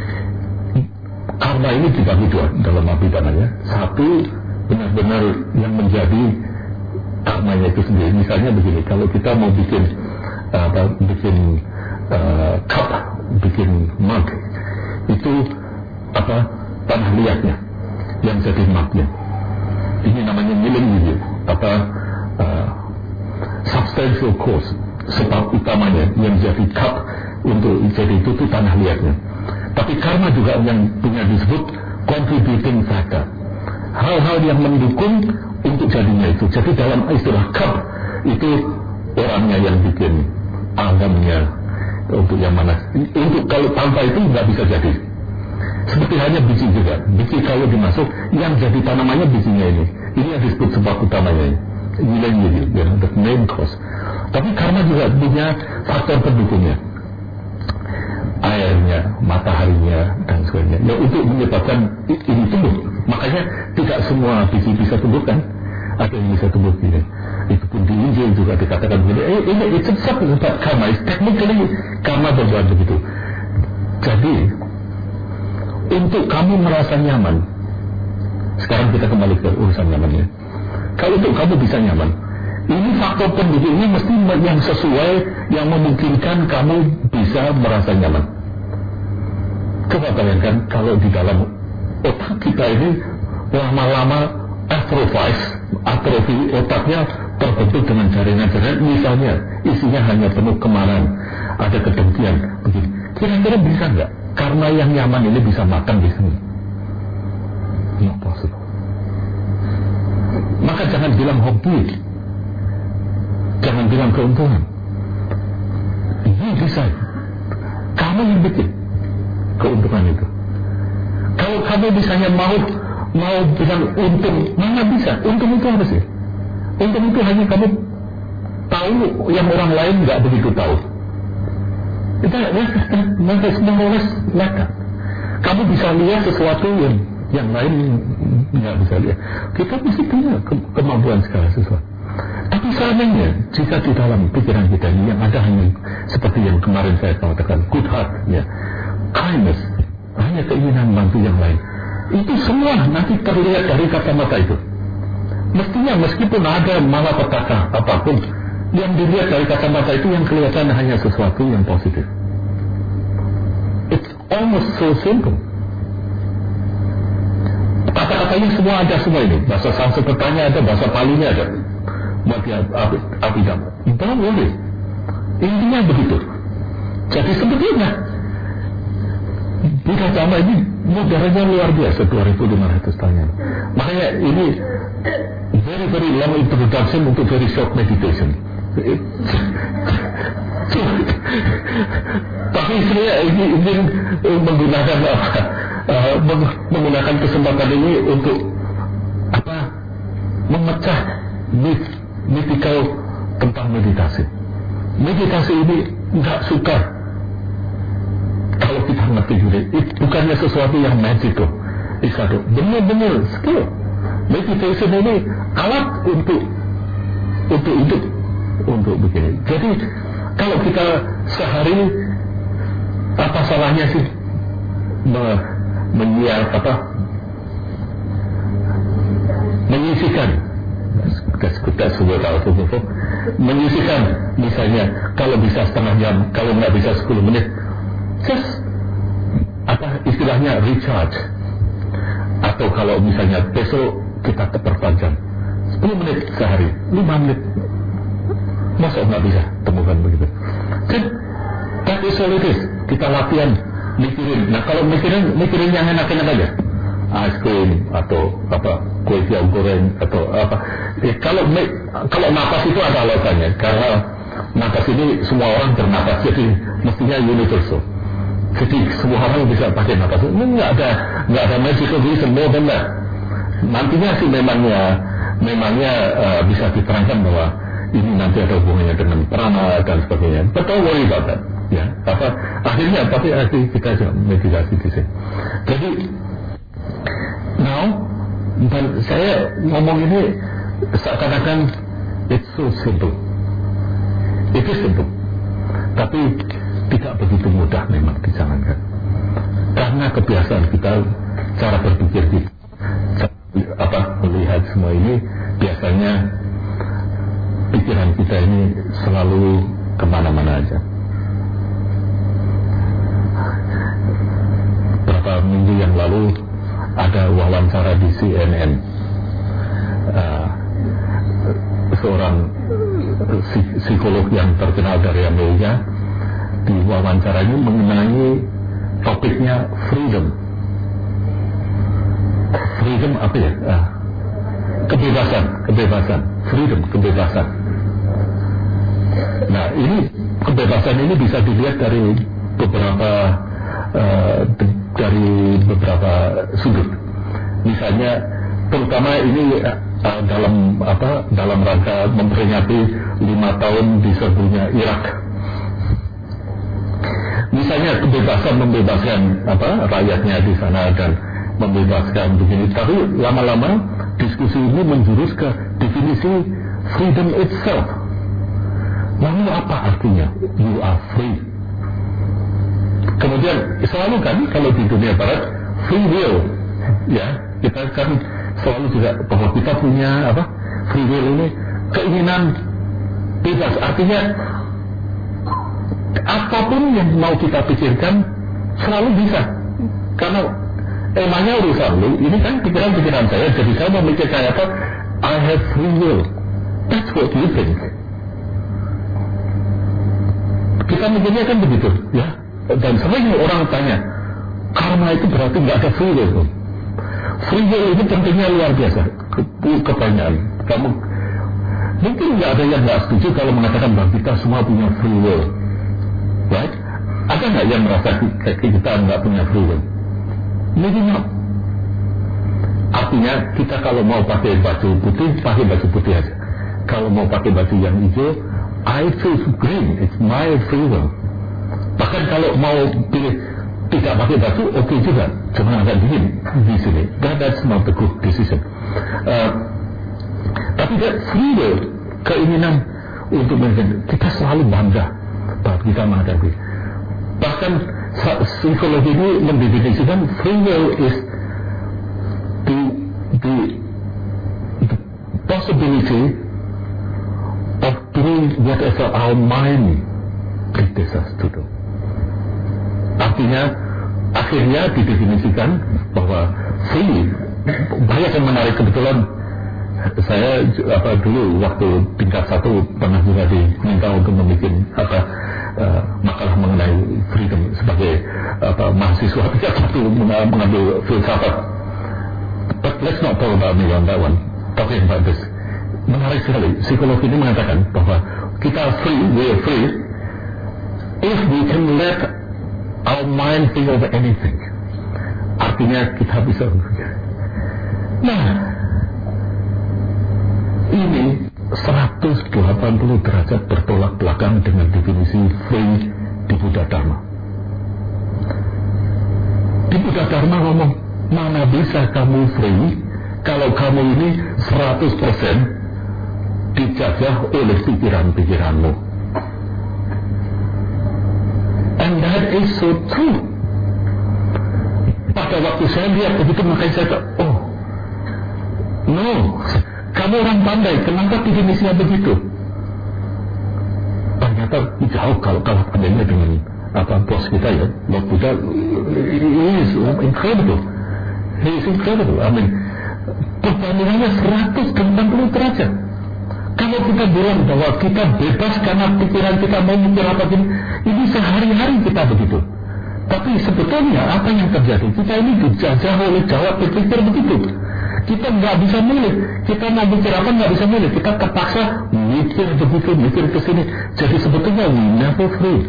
karma ini dibagi dua dalam abidananya. Satu benar-benar yang menjadi karmanya itu sendiri. Misalnya begini, kalau kita mau bikin apa bikin uh, cup, bikin mug, itu apa tanah liatnya yang jadi mugnya. Ini namanya milling video, apa uh, substantial cause, sebab utamanya yang jadi cup untuk jadi itu tuh tanah liatnya. Tapi karma juga yang punya disebut contributing factor, hal-hal yang mendukung untuk jadinya itu. Jadi dalam istilah cup itu orangnya yang bikin, alamnya untuk yang mana. Untuk kalau tanpa itu nggak bisa jadi. Seperti hanya biji juga, biji kalau dimasuk yang jadi tanamannya bijinya ini. Ini yang disebut sebab utamanya ini. Nilai ini, ya, the main cause. Tapi karma juga punya faktor pendukungnya. Airnya, mataharinya, dan sebagainya. Ya, untuk menyebabkan ini tumbuh. Makanya tidak semua biji bisa tumbuh kan? Ada yang bisa tumbuh gini. Itu pun di Injil juga dikatakan begini. Eh, ini itu sebab karma. Technically karma berbuat begitu. Jadi untuk kamu merasa nyaman, sekarang kita kembali ke urusan nyamannya. Kalau untuk kamu bisa nyaman, ini faktor pendukungnya mesti yang sesuai, yang memungkinkan kamu bisa merasa nyaman. Coba bayangkan kalau di dalam otak kita ini lama-lama atrofies, atrofi otaknya terbentuk dengan jaringan-jaringan, misalnya isinya hanya penuh kemarahan, ada kedengkian, begitu. Kira-kira bisa nggak? Karena yang nyaman ini bisa makan di sini. Not possible. Maka jangan bilang hobi, jangan bilang keuntungan. You decide. Kamu yang bikin keuntungan itu. Kalau kamu misalnya mau mau bilang untung, mana bisa? Untung itu apa sih? Untung itu hanya kamu tahu yang orang lain nggak begitu tahu. Kita mereka semua mereka. Kamu bisa lihat sesuatu yang yang lain nggak bisa lihat. Kita mesti punya ke- kemampuan segala sesuatu. Tapi seandainya jika di dalam pikiran kita ini yang ada hanya seperti yang kemarin saya katakan, good heart, ya, kindness, hanya keinginan bantu yang lain, itu semua nanti terlihat dari kacamata itu. Mestinya meskipun ada malapetaka apapun, yang dilihat dari kacamata itu yang kelihatan hanya sesuatu yang positif. It's almost so simple. Kata-katanya semua ada semua ini. Bahasa Sanskertanya ada, bahasa Palinya ada. Buat Abhidhamma. Don't worry. Intinya begitu. Jadi sebetulnya Buddha Dhamma ini mudaranya luar biasa, dua ribu lima ratus tahun. Makanya ini very very long introduction untuk very short meditation. Tapi saya ini ingin menggunakan apa? Uh, menggunakan kesempatan ini untuk apa? Memecah mit, mitikal tentang meditasi. Meditasi ini nggak suka kalau kita ngerti juga. Bukannya sesuatu yang magical. Itu benar-benar skill. Meditation ini alat untuk untuk hidup, untuk begini. Jadi kalau kita sehari, apa salahnya sih me, menyiar apa menyisikan that's word out of the menyisikan misalnya kalau bisa setengah jam, kalau nggak bisa sepuluh menit, just apa istilahnya recharge. Atau kalau misalnya besok kita terpanjang sepuluh menit sehari, lima menit, masa nggak bisa temukan begitu kan? That is all it is. Kita latihan mikirin. Nah kalau mikirin mikirin yang enak-enak aja, ice cream atau apa kue tiaw goreng atau apa. Eh, kalau kalau nafas itu ada alasannya, karena nafas ini semua orang bernapas, jadi mestinya universal. Jadi semua orang bisa pakai nafas. Ini nggak ada nggak ada magical reason more than that. Nantinya sih memangnya memangnya uh, bisa diterangkan bahwa ini nanti ada hubungannya dengan prana dan sebagainya. But don't worry about that. Ya, apa akhirnya tapi akhirnya kita juga meditasi di sini. Jadi now dan saya ngomong ini seakan-akan it's so simple. It is simple. Tapi tidak begitu mudah memang dijalankan. Karena kebiasaan kita, cara berpikir kita, apa melihat semua ini, biasanya pikiran kita ini selalu kemana-mana aja. Beberapa minggu yang lalu ada wawancara di C N N, uh, seorang psikolog yang terkenal dari Amerika. Di wawancaranya mengenai topiknya freedom. Freedom apa ya? Ah, kebebasan, kebebasan, freedom, kebebasan. Nah ini kebebasan ini bisa dilihat dari beberapa uh, dari beberapa sudut. Misalnya, terutama ini uh, dalam apa? Dalam rangka memperingati lima tahun diserbunya Irak. Misalnya kebebasan membebaskan apa rakyatnya di sana dan membebaskan begini, tapi lama-lama diskusi ini menjurus ke definisi freedom itself. Lalu apa artinya you are free? Kemudian selalu kan kalau di dunia barat free will, ya kita kan selalu juga bahwa kita punya apa free will ini keinginan bebas, artinya apapun yang mau kita pikirkan selalu bisa, karena emangnya urusan lu ini kan pikiran-pikiran saya, jadi saya mau mikirkan apa, I have free will, that's what you think. Kita mikirnya kan begitu ya, dan sering orang tanya karma itu berarti nggak ada free will. Free will itu pentingnya luar biasa. Kebanyakan kamu mungkin nggak ada yang nggak setuju kalau mengatakan bahwa kita semua punya free will. Right? Ada nggak yang merasa kita nggak punya free will? Maybe not. Artinya kita kalau mau pakai baju putih, pakai baju putih aja. Kalau mau pakai baju yang hijau, I choose green. It's my free will. Bahkan kalau mau pilih tidak pakai baju, oke okay juga. Cuma agak dingin di sini. That, that's not a good decision. Uh, tapi that free will, keinginan untuk menjadi, kita selalu bangga bahwa kita menghadapi. Bahkan psikologi ini mendefinisikan free will is the, the, the possibility of doing whatever our mind dictates us to do. Artinya akhirnya didefinisikan bahwa free, banyak yang menarik. Kebetulan saya apa dulu waktu tingkat satu pernah juga diminta untuk membuat apa uh, makalah mengenai freedom sebagai apa mahasiswa tingkat satu mengambil filsafat. But let's not talk about me on that one. Talking about this, menarik sekali. Psikologi ini mengatakan bahwa kita free, we are free if we can let our mind think of anything. Artinya kita bisa. Nah, ini seratus delapan puluh derajat bertolak belakang dengan definisi free di Buddha Dharma. Di Buddha Dharma ngomong, mana bisa kamu free kalau kamu ini seratus persen dijajah oleh pikiran-pikiranmu. And that is so true. Pada waktu saya lihat begitu, makanya saya kata, oh, no, kamu orang pandai, kenapa definisinya begitu? Ternyata jauh kalau kalah pandainya dengan apa bos kita ya, Lord Buddha. He is incredible. He is incredible. I mean, perbandingannya seratus delapan puluh derajat. Kalau kita bilang bahwa kita bebas karena pikiran kita mau mikir apa gini, ini sehari-hari kita begitu. Tapi sebetulnya apa yang terjadi? Kita ini dijajah oleh jawab berpikir begitu. Kita nggak bisa milih. Kita mau mikir apa nggak bisa milih. Kita terpaksa mikir begitu, mikir ke sini. Jadi sebetulnya we never free.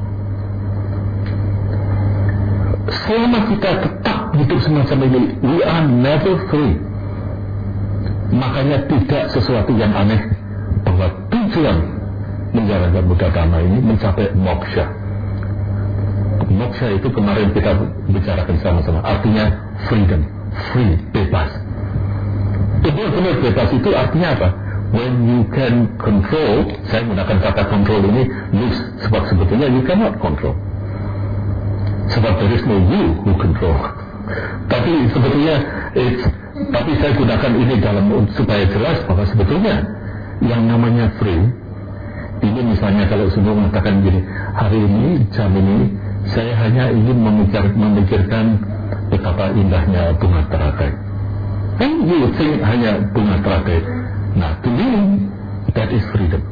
Selama kita tetap hidup semacam ini, we are never free. Makanya tidak sesuatu yang aneh bahwa tujuan menjalankan Buddha Dharma ini mencapai moksha. Moksha itu kemarin kita bicarakan sama-sama, artinya freedom, free, bebas. Benar-benar bebas itu artinya apa? When you can control, saya menggunakan kata control ini loose, sebab sebetulnya you cannot control. Sebab there is no you who control. Tapi sebetulnya, it's, tapi saya gunakan ini dalam supaya jelas bahwa sebetulnya yang namanya free, ini misalnya kalau semua mengatakan gini, hari ini, jam ini, saya hanya ingin memikir, memikirkan betapa indahnya bunga teratai. And you would think hanya bunga teratai. Nah, to me, that is freedom.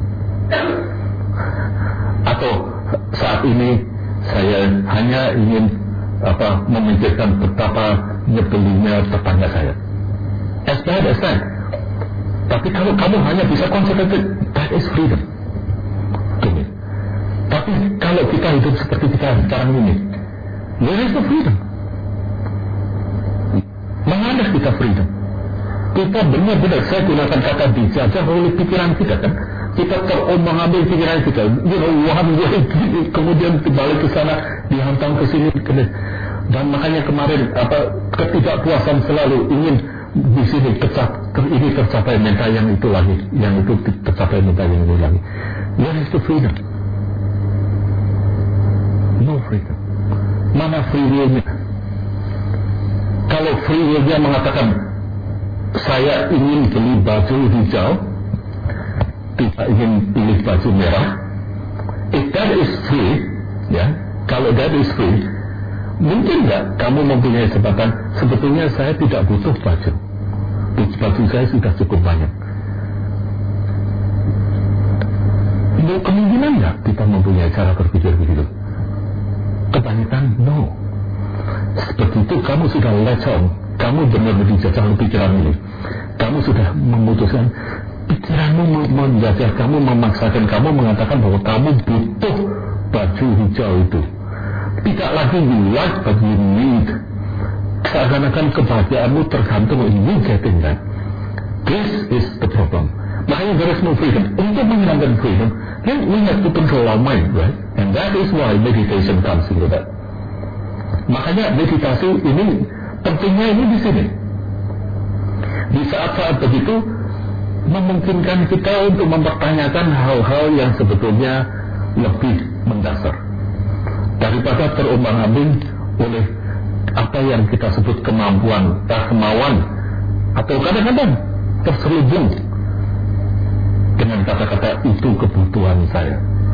Atau saat ini saya hanya ingin apa memikirkan betapa nyebelnya tetangga saya. As bad as that. Tapi kalau kamu hanya bisa concentrate, that is freedom. To me. Tapi kalau kita hidup seperti kita sekarang ini, where is the freedom? Mana kita freedom? Kita benar-benar, saya gunakan kata dijajah oleh pikiran kita kan. Kita terombang ambing pikiran kita, you know, one way, kemudian dibalik ke sana, dihantam ke sini, dan makanya kemarin apa ketidakpuasan selalu ingin di sini tercapai, ini tercapai minta yang itu lagi, yang itu tercapai minta yang itu lagi. Where is the freedom? No freedom. Mana free will-nya? Kalau free will-nya mengatakan saya ingin beli baju hijau, tidak ingin pilih baju merah, if that is free, ya, kalau that is free, mungkin nggak kamu mempunyai kesempatan, sebetulnya saya tidak butuh baju, baju saya sudah cukup banyak. Mau kemungkinan nggak kita mempunyai cara berpikir begitu? Kebanyakan no. Seperti itu kamu sudah lecon, kamu benar-benar dijajah oleh pikiran ini. Kamu sudah memutuskan, pikiranmu menjajah kamu, memaksakan kamu, mengatakan bahwa kamu butuh baju hijau itu. Tidak lagi you like but you need. Seakan-akan kebahagiaanmu tergantung you getting that. This is the problem. Makanya there is no freedom. Untuk menghilangkan freedom, then we have to control our mind, right? And that is why meditation comes into that. Makanya meditasi ini pentingnya ini di sini. Di saat-saat begitu memungkinkan kita untuk mempertanyakan hal-hal yang sebetulnya lebih mendasar daripada terombang-ambing oleh apa yang kita sebut kemampuan, kemauan, atau kadang-kadang terselubung dengan kata-kata itu kebutuhan saya.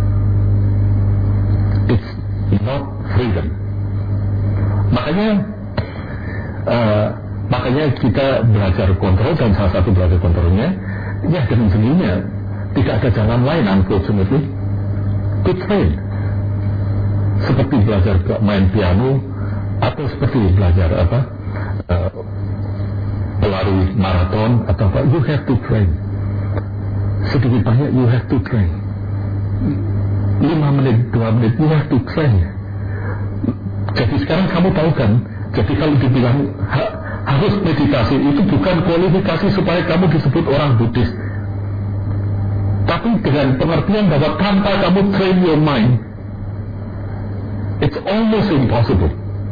It's not freedom. Makanya uh, maka makanya kita belajar kontrol, dan salah satu belajar kontrolnya ya dengan sendirinya, tidak ada jalan lain unfortunately to train, seperti belajar main piano atau seperti belajar apa uh, pelari maraton atau apa. You have to train, sedikit banyak you have to train, lima menit, dua menit you have to train. Jadi sekarang kamu tahu kan, jadi kalau dibilang ha, harus meditasi, itu bukan kualifikasi supaya kamu disebut orang Buddhis, tapi dengan pengertian bahwa tanpa kamu train your mind, it's almost impossible.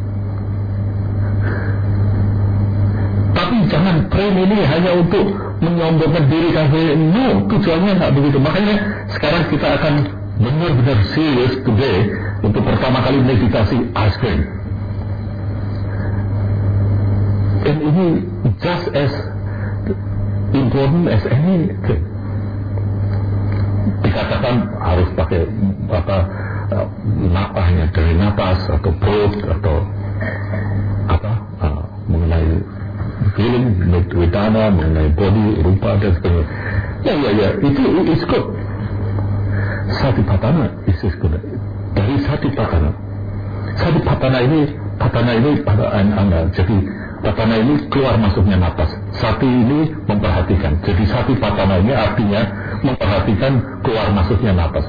Tapi jangan train ini hanya untuk menyombongkan diri kamu. No, tujuannya nggak begitu. Makanya sekarang kita akan benar-benar serious today untuk pertama kali meditasi ice cream. Dan ini just as important as anything. Dikatakan harus pakai apa napasnya dari napas atau perut atau apa uh, mengenai feeling, vedana, mengenai body, rupa dan sebagainya. Ya ya ya, itu it's good. Satipatthana is good. Dari satipatthana, satipatthana ini, patthana ini pada anda. Jadi patthana ini keluar masuknya napas. Sati ini memperhatikan. Jadi satipatthana ini artinya memperhatikan keluar masuknya napas.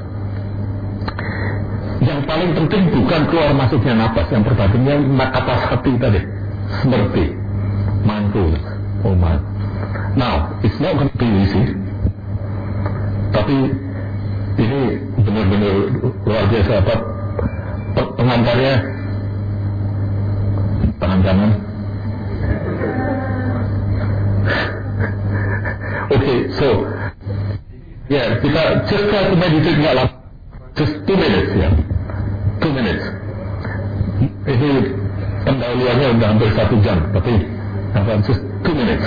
Yang paling penting bukan keluar masuknya napas, yang pentingnya kata hati tadi, seperti mindfulness. Oh my. Now, it's not going to be easy, tapi ini benar-benar luar biasa. Apa pengantarnya? Tangan kanan. Oke, okay, so ya yeah, kita just try to meditate nggak lama, just two minutes ya, yeah. two minutes. Ini pendahuluannya udah hampir satu jam, tapi apa just two minutes.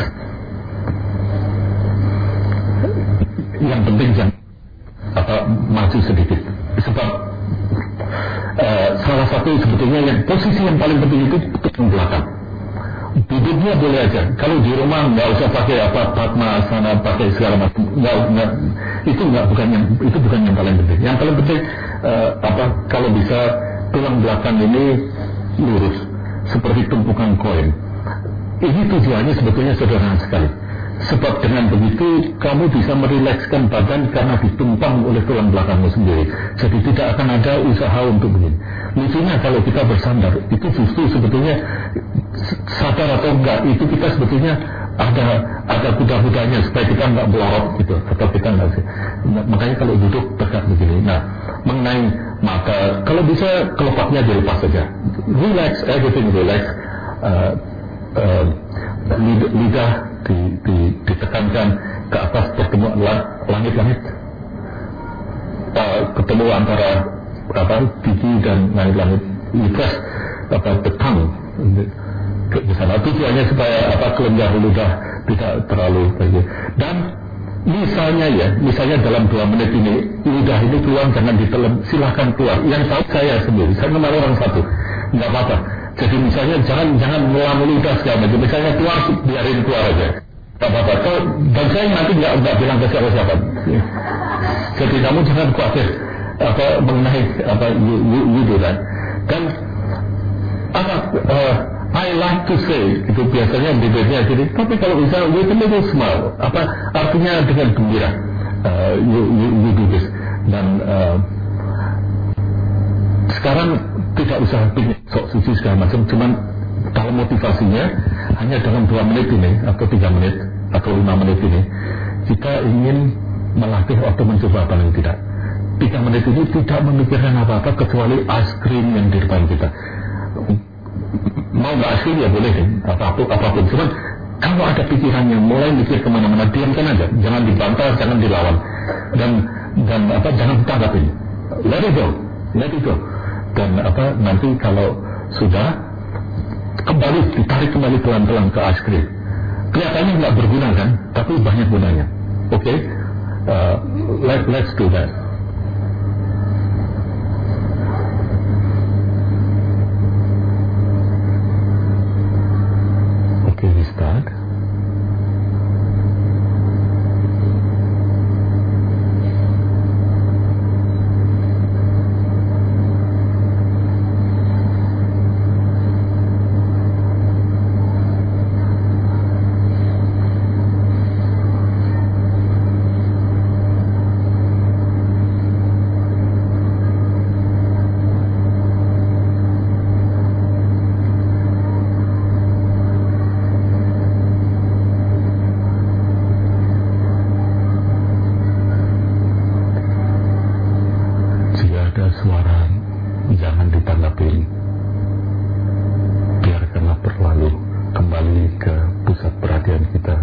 Yang penting jangan apa maju sedikit, sebab uh, salah satu sebetulnya yang posisi yang paling penting itu ke belakang. Duduknya boleh aja. Kalau di rumah nggak usah pakai apa padmasana, pakai segala macam. Nggak, nggak, itu nggak bukan yang itu bukan yang paling penting. Yang paling penting uh, apa kalau bisa tulang belakang ini lurus seperti tumpukan koin. Ini tujuannya sebetulnya sederhana sekali. Sebab dengan begitu kamu bisa merilekskan badan karena ditumpang oleh tulang belakangmu sendiri. Jadi tidak akan ada usaha untuk begini. Lucunya kalau kita bersandar, itu justru sebetulnya sadar atau enggak, itu kita sebetulnya ada ada kuda-kudanya supaya kita enggak belorot gitu, atau kita enggak sih. Makanya kalau duduk tegak begini. Nah, mengenai mata, kalau bisa kelepaknya dilepas saja. Relax, everything relax. Uh, uh, lidah di, di, ditekankan ke atas, bertemu langit-langit, uh, ketemu antara apa gigi dan langit-langit. You press apa the tongue di sana. Tujuannya supaya apa kelenjar ludah tidak terlalu tinggi. Dan misalnya ya, misalnya dalam dua menit ini ludah ini keluar, jangan ditelan, silahkan keluar. Yang tahu saya sendiri, saya kenal orang satu, nggak apa-apa. Jadi misalnya jangan jangan melalui ludah segala macam. Misalnya keluar, biarin keluar aja, nggak apa-apa. Dan saya nanti nggak nggak bilang ke siapa-siapa. Jadi kamu jangan khawatir apa mengenai apa you, you, you do that. Dan apa uh, I like to say itu biasanya bibirnya jadi, tapi kalau bisa with a little smile, apa artinya dengan gembira, uh, you, you, you do this. Dan uh, sekarang tidak usah pilih sok suci segala macam, cuman kalau motivasinya hanya dalam dua menit ini atau tiga menit atau lima menit ini kita ingin melatih atau mencoba paling tidak tiga menit ini tidak memikirkan apa-apa kecuali ice cream yang di depan kita. Mau nggak ice cream ya boleh deh, apapun apapun. Cuman kalau ada pikirannya mulai mikir kemana-mana, diamkan aja, jangan dibantah, jangan dilawan, dan dan apa jangan ditanggapin. Let it go, let it go. Dan apa nanti kalau sudah kembali ditarik kembali pelan-pelan ke ice cream. Kelihatannya nggak berguna kan, tapi banyak gunanya. Oke, okay? uh, let let's do that. Oke, okay, we start. jangan ditanggapin, biarkanlah berlalu, kembali ke pusat perhatian kita.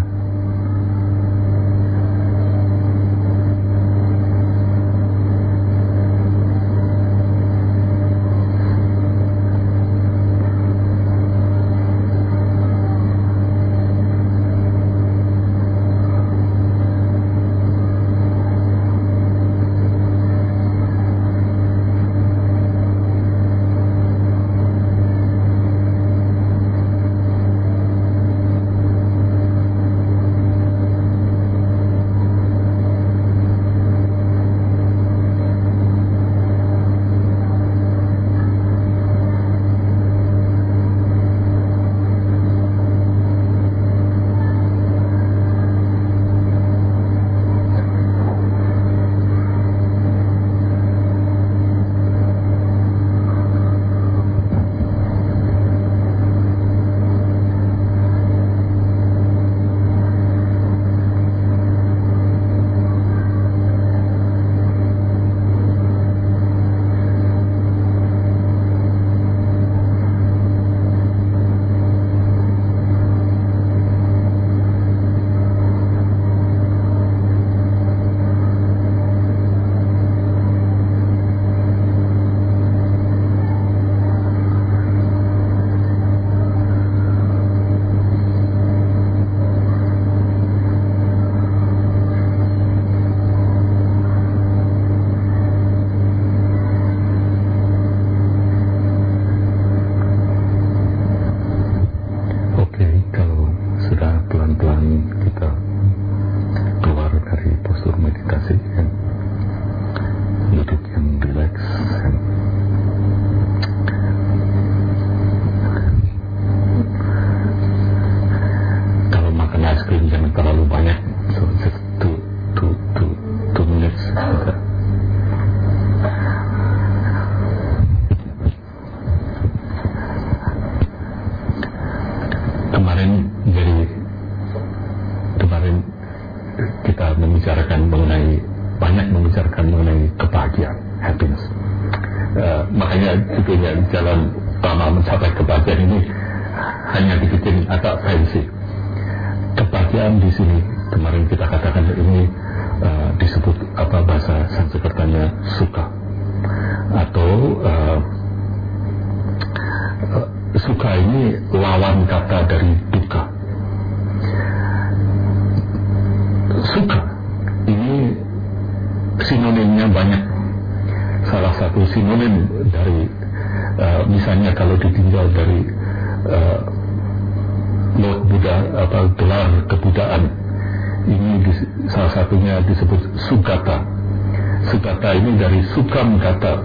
Sukam kata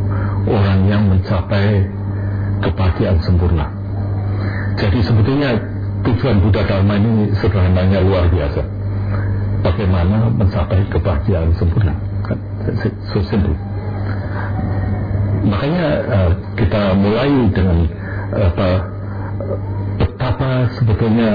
orang yang mencapai kebahagiaan sempurna. Jadi sebetulnya tujuan Buddha Dharma ini sederhananya luar biasa. Bagaimana mencapai kebahagiaan sempurna? So simple. Makanya uh, kita mulai dengan apa, betapa sebetulnya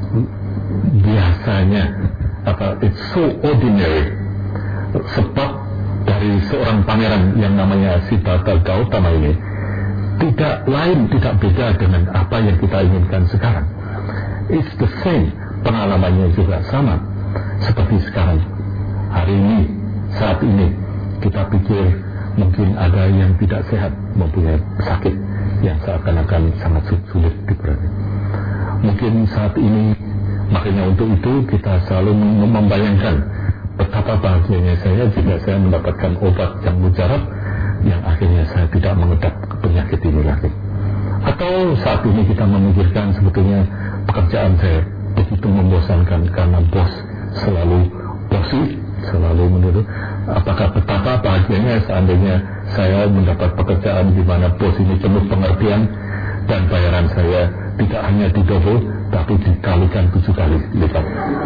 biasanya apa, it's so ordinary. Sebab dari seorang pangeran yang namanya Siddhartha Gautama ini tidak lain, tidak beda dengan apa yang kita inginkan sekarang. It's the same, pengalamannya juga sama seperti sekarang. Hari ini, saat ini kita pikir mungkin ada yang tidak sehat, mempunyai sakit yang seakan-akan sangat sulit diperhati. Mungkin saat ini, makanya untuk itu kita selalu membayangkan betapa bahagianya saya jika saya mendapatkan obat yang mujarab yang akhirnya saya tidak mengedap penyakit ini lagi. Atau saat ini kita memikirkan sebetulnya pekerjaan saya begitu membosankan karena bos selalu bosi, selalu menuduh. Apakah betapa bahagianya seandainya saya mendapat pekerjaan di mana bos ini penuh pengertian dan bayaran saya tidak hanya didouble tapi dikalikan tujuh kali lipat.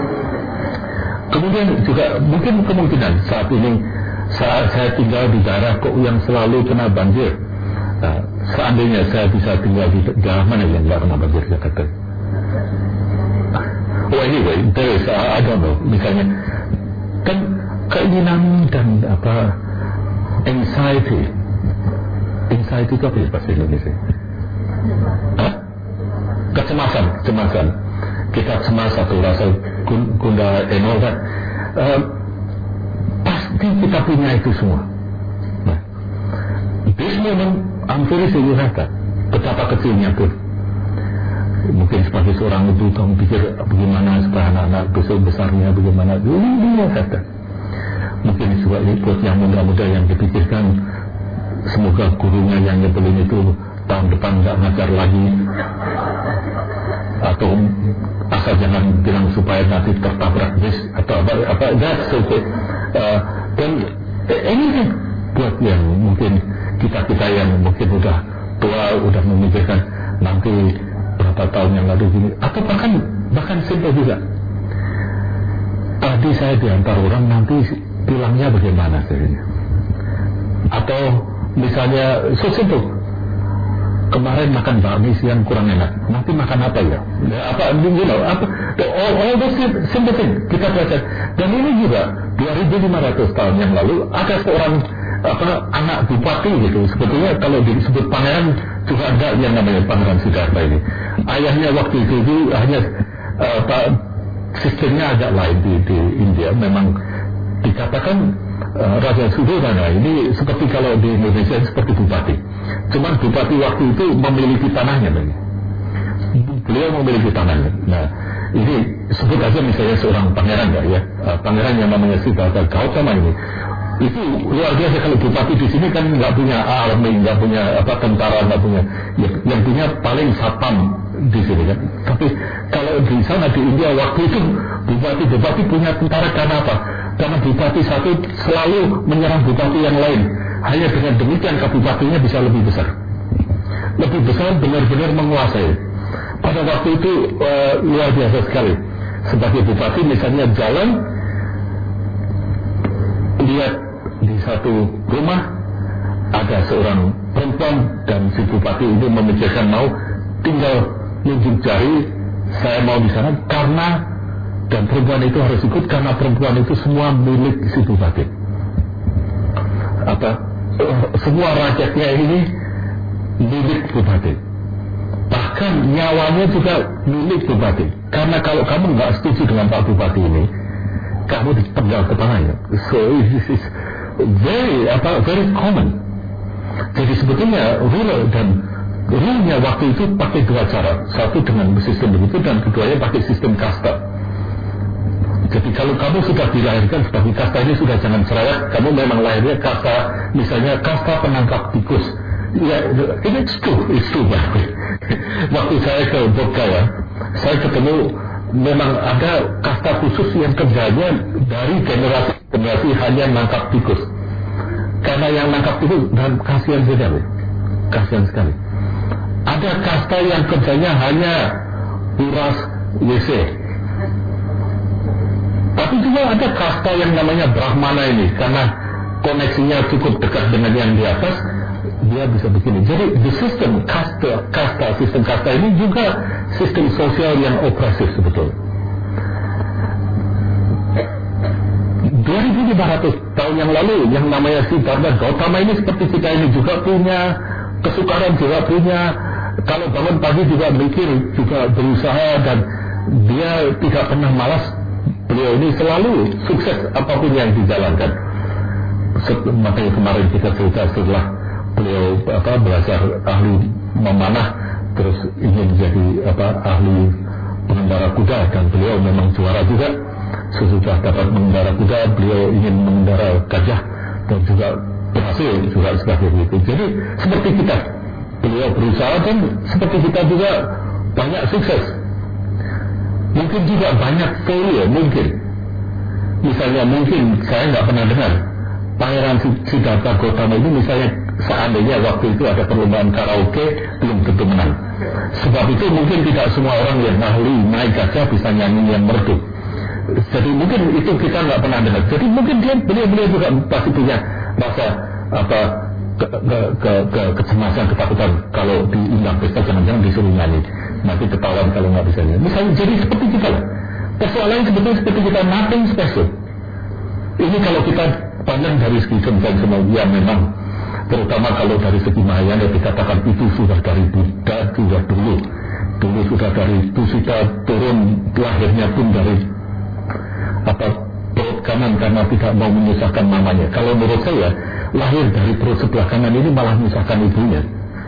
Kemudian juga mungkin kemungkinan saat ini saat saya tinggal di daerah kok yang selalu kena banjir. Nah, seandainya saya bisa tinggal di daerah mana yang nggak kena banjir, Jakarta. Oh anyway, there is, uh, I don't know, misalnya kan keinginan dan apa anxiety, anxiety itu apa ya bahasa Indonesia? Hah? Kecemasan, kecemasan. Kita cemas atau rasa gundah enol kan. Uh, pasti kita punya itu semua. Nah, this moment I'm very sure you have that. Betapa kecilnya pun. Mungkin sebagai seorang ibu kamu pikir bagaimana supaya anak-anak besok besarnya bagaimana. Ini dia kata. Mungkin juga buat yang muda-muda yang dipikirkan, semoga gurunya yang nyebelin itu tahun depan nggak ngajar lagi, atau asal jangan bilang supaya nanti tertabrak bis atau apa apa. That's okay. Uh, dan ini kan buat yang mungkin kita kita yang mungkin udah tua, udah memikirkan nanti berapa tahun yang lalu gini, atau bahkan bahkan simpel juga. Tadi saya diantar orang, nanti bilangnya bagaimana sebenarnya? Atau misalnya so simple, kemarin makan bakmi siang kurang enak, nanti makan apa ya? Apa, you know, apa? All, all those simple thing kita belajar. Dan ini juga dua ribu lima ratus tahun yang lalu ada seorang apa anak bupati gitu. Sebetulnya kalau disebut pangeran juga ada yang namanya Pangeran Siddhartha ini. Ayahnya waktu itu, itu hanya uh, pak, sistemnya agak lain di, di India. Memang dikatakan uh, Raja Sudodana ini seperti kalau di Indonesia seperti bupati. Cuman bupati waktu itu memiliki tanahnya, bang. Beliau memiliki tanahnya. Nah, ini sebut aja misalnya seorang pangeran ya, ya. Uh, pangeran yang namanya Siddhartha Gautama ini. Itu luar biasa. Kalau bupati di sini kan nggak punya army, nggak punya apa tentara, nggak punya, ya, yang punya paling satpam di sini kan. Tapi kalau di sana di India waktu itu bupati-bupati punya tentara karena apa? Karena bupati satu selalu menyerang bupati yang lain. Hanya dengan demikian kabupatinya bisa lebih besar, lebih besar, benar-benar menguasai. Pada waktu itu uh, luar biasa sekali. Sebagai bupati misalnya jalan, lihat di satu rumah ada seorang perempuan dan si bupati itu memikirkan mau tinggal nunjuk jari, saya mau di sana karena, dan perempuan itu harus ikut karena perempuan itu semua milik si bupati. Apa uh, semua rakyatnya ini milik bupati, bahkan nyawanya juga milik bupati. Karena kalau kamu nggak setuju dengan Pak Bupati ini, kamu dipenggal kepalanya. So this is very apa very common. Jadi sebetulnya rule dan rule-nya waktu itu pakai dua cara. Satu dengan sistem begitu, dan keduanya pakai sistem kasta. Jadi kalau kamu sudah dilahirkan sebagai kasta ini sudah jangan cerewet. Kamu memang lahirnya kasta, misalnya kasta penangkap tikus. Ya, ini it's true, it's true. Waktu saya ke Bodka ya, saya ketemu memang ada kasta khusus yang kerjanya dari generasi generasi hanya nangkap tikus. Karena yang nangkap tikus, dan kasihan sekali, kasihan sekali. Ada kasta yang kerjanya hanya uras W C. Tapi juga ada kasta yang namanya Brahmana ini, karena koneksinya cukup dekat dengan yang di atas, dia bisa begini. Jadi the system kasta, kasta sistem kasta ini juga sistem sosial yang opresif sebetulnya. dua ribu lima ratus tahun yang lalu yang namanya Siddhartha Gautama ini seperti kita ini juga punya kesukaran, juga punya, kalau bangun pagi juga mikir, juga berusaha, dan dia tidak pernah malas. Beliau ini selalu sukses apapun yang dijalankan. Makanya kemarin kita cerita setelah beliau apa belajar ahli memanah, terus ingin jadi apa ahli pengendara kuda, dan beliau memang juara juga. Sesudah dapat mengendara kuda, beliau ingin mengendara gajah, dan juga berhasil juga sebagai itu. Jadi seperti kita, beliau berusaha, dan seperti kita juga banyak sukses. Mungkin juga banyak failure, mungkin. Misalnya mungkin saya nggak pernah dengar Pangeran Siddhartha Gautama itu misalnya seandainya waktu itu ada perlombaan karaoke, belum tentu menang. Sebab itu mungkin tidak semua orang yang ahli naik gajah bisa nyanyi yang merdu. Jadi mungkin itu kita nggak pernah dengar. Jadi mungkin dia beliau-beliau juga pasti punya rasa apa ke, ke, ke, ke kecemasan, ketakutan kalau diundang pesta jangan-jangan disuruh nyanyi, nanti ketahuan kalau nggak bisa nyanyi. Misalnya jadi seperti kita lah. Persoalannya sebetulnya seperti kita, nothing special. Ini kalau kita pandang dari segi konvensional, ya memang terutama kalau dari segi Mahayana dikatakan itu sudah dari Buddha, sudah dulu dulu sudah dari Tusita turun, lahirnya pun dari apa perut kanan karena tidak mau menyusahkan mamanya. Kalau menurut saya lahir dari perut sebelah kanan ini malah menyusahkan ibunya.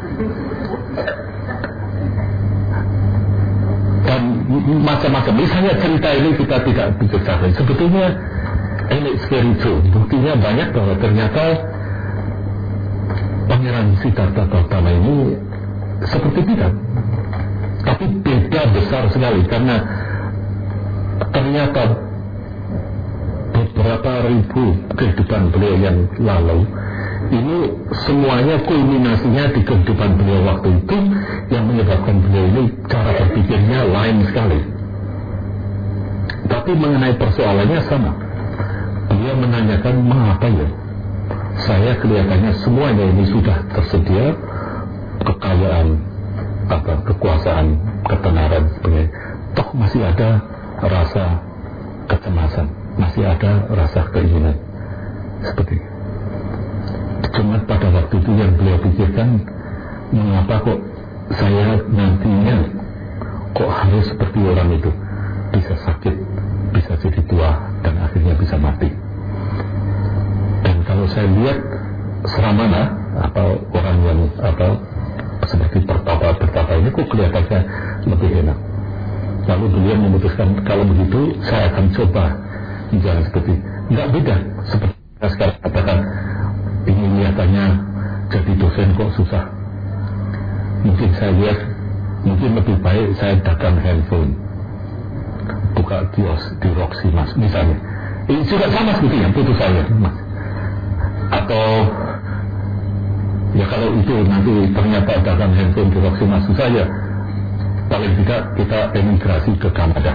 Dan macam-macam. Misalnya cerita ini kita tidak bicarakan. Sebetulnya ini spiritual. Buktinya banyak bahwa ternyata Pangeran Siddhartha Gautama ini seperti kita. Tapi beda besar sekali karena ternyata beberapa ribu kehidupan beliau yang lalu ini semuanya kulminasinya di kehidupan beliau waktu itu yang menyebabkan beliau ini cara berpikirnya lain sekali. Tapi mengenai persoalannya sama. Beliau menanyakan mengapa ya saya kelihatannya semuanya ini sudah tersedia, kekayaan, apa, kekuasaan, ketenaran sebagainya, toh masih ada rasa kecemasan, masih ada rasa keinginan seperti itu. Cuma pada waktu itu yang beliau pikirkan, mengapa kok saya nantinya kok harus seperti orang itu, bisa sakit, bisa jadi tua, dan akhirnya bisa mati. Dan kalau saya lihat Sramana atau orang yang apa seperti pertapa pertapa ini kok kelihatannya lebih enak. Lalu beliau memutuskan kalau begitu saya akan coba jangan seperti nggak beda seperti saya sekarang katakan ini kelihatannya jadi dosen kok susah. Mungkin saya lihat mungkin lebih baik saya dagang handphone, buka kios di Roxy Mas misalnya. Ini juga sama seperti yang putus saya Mas. Atau ya kalau itu nanti ternyata dagang handphone di Roxy Mas susah ya, paling tidak kita emigrasi ke Kanada.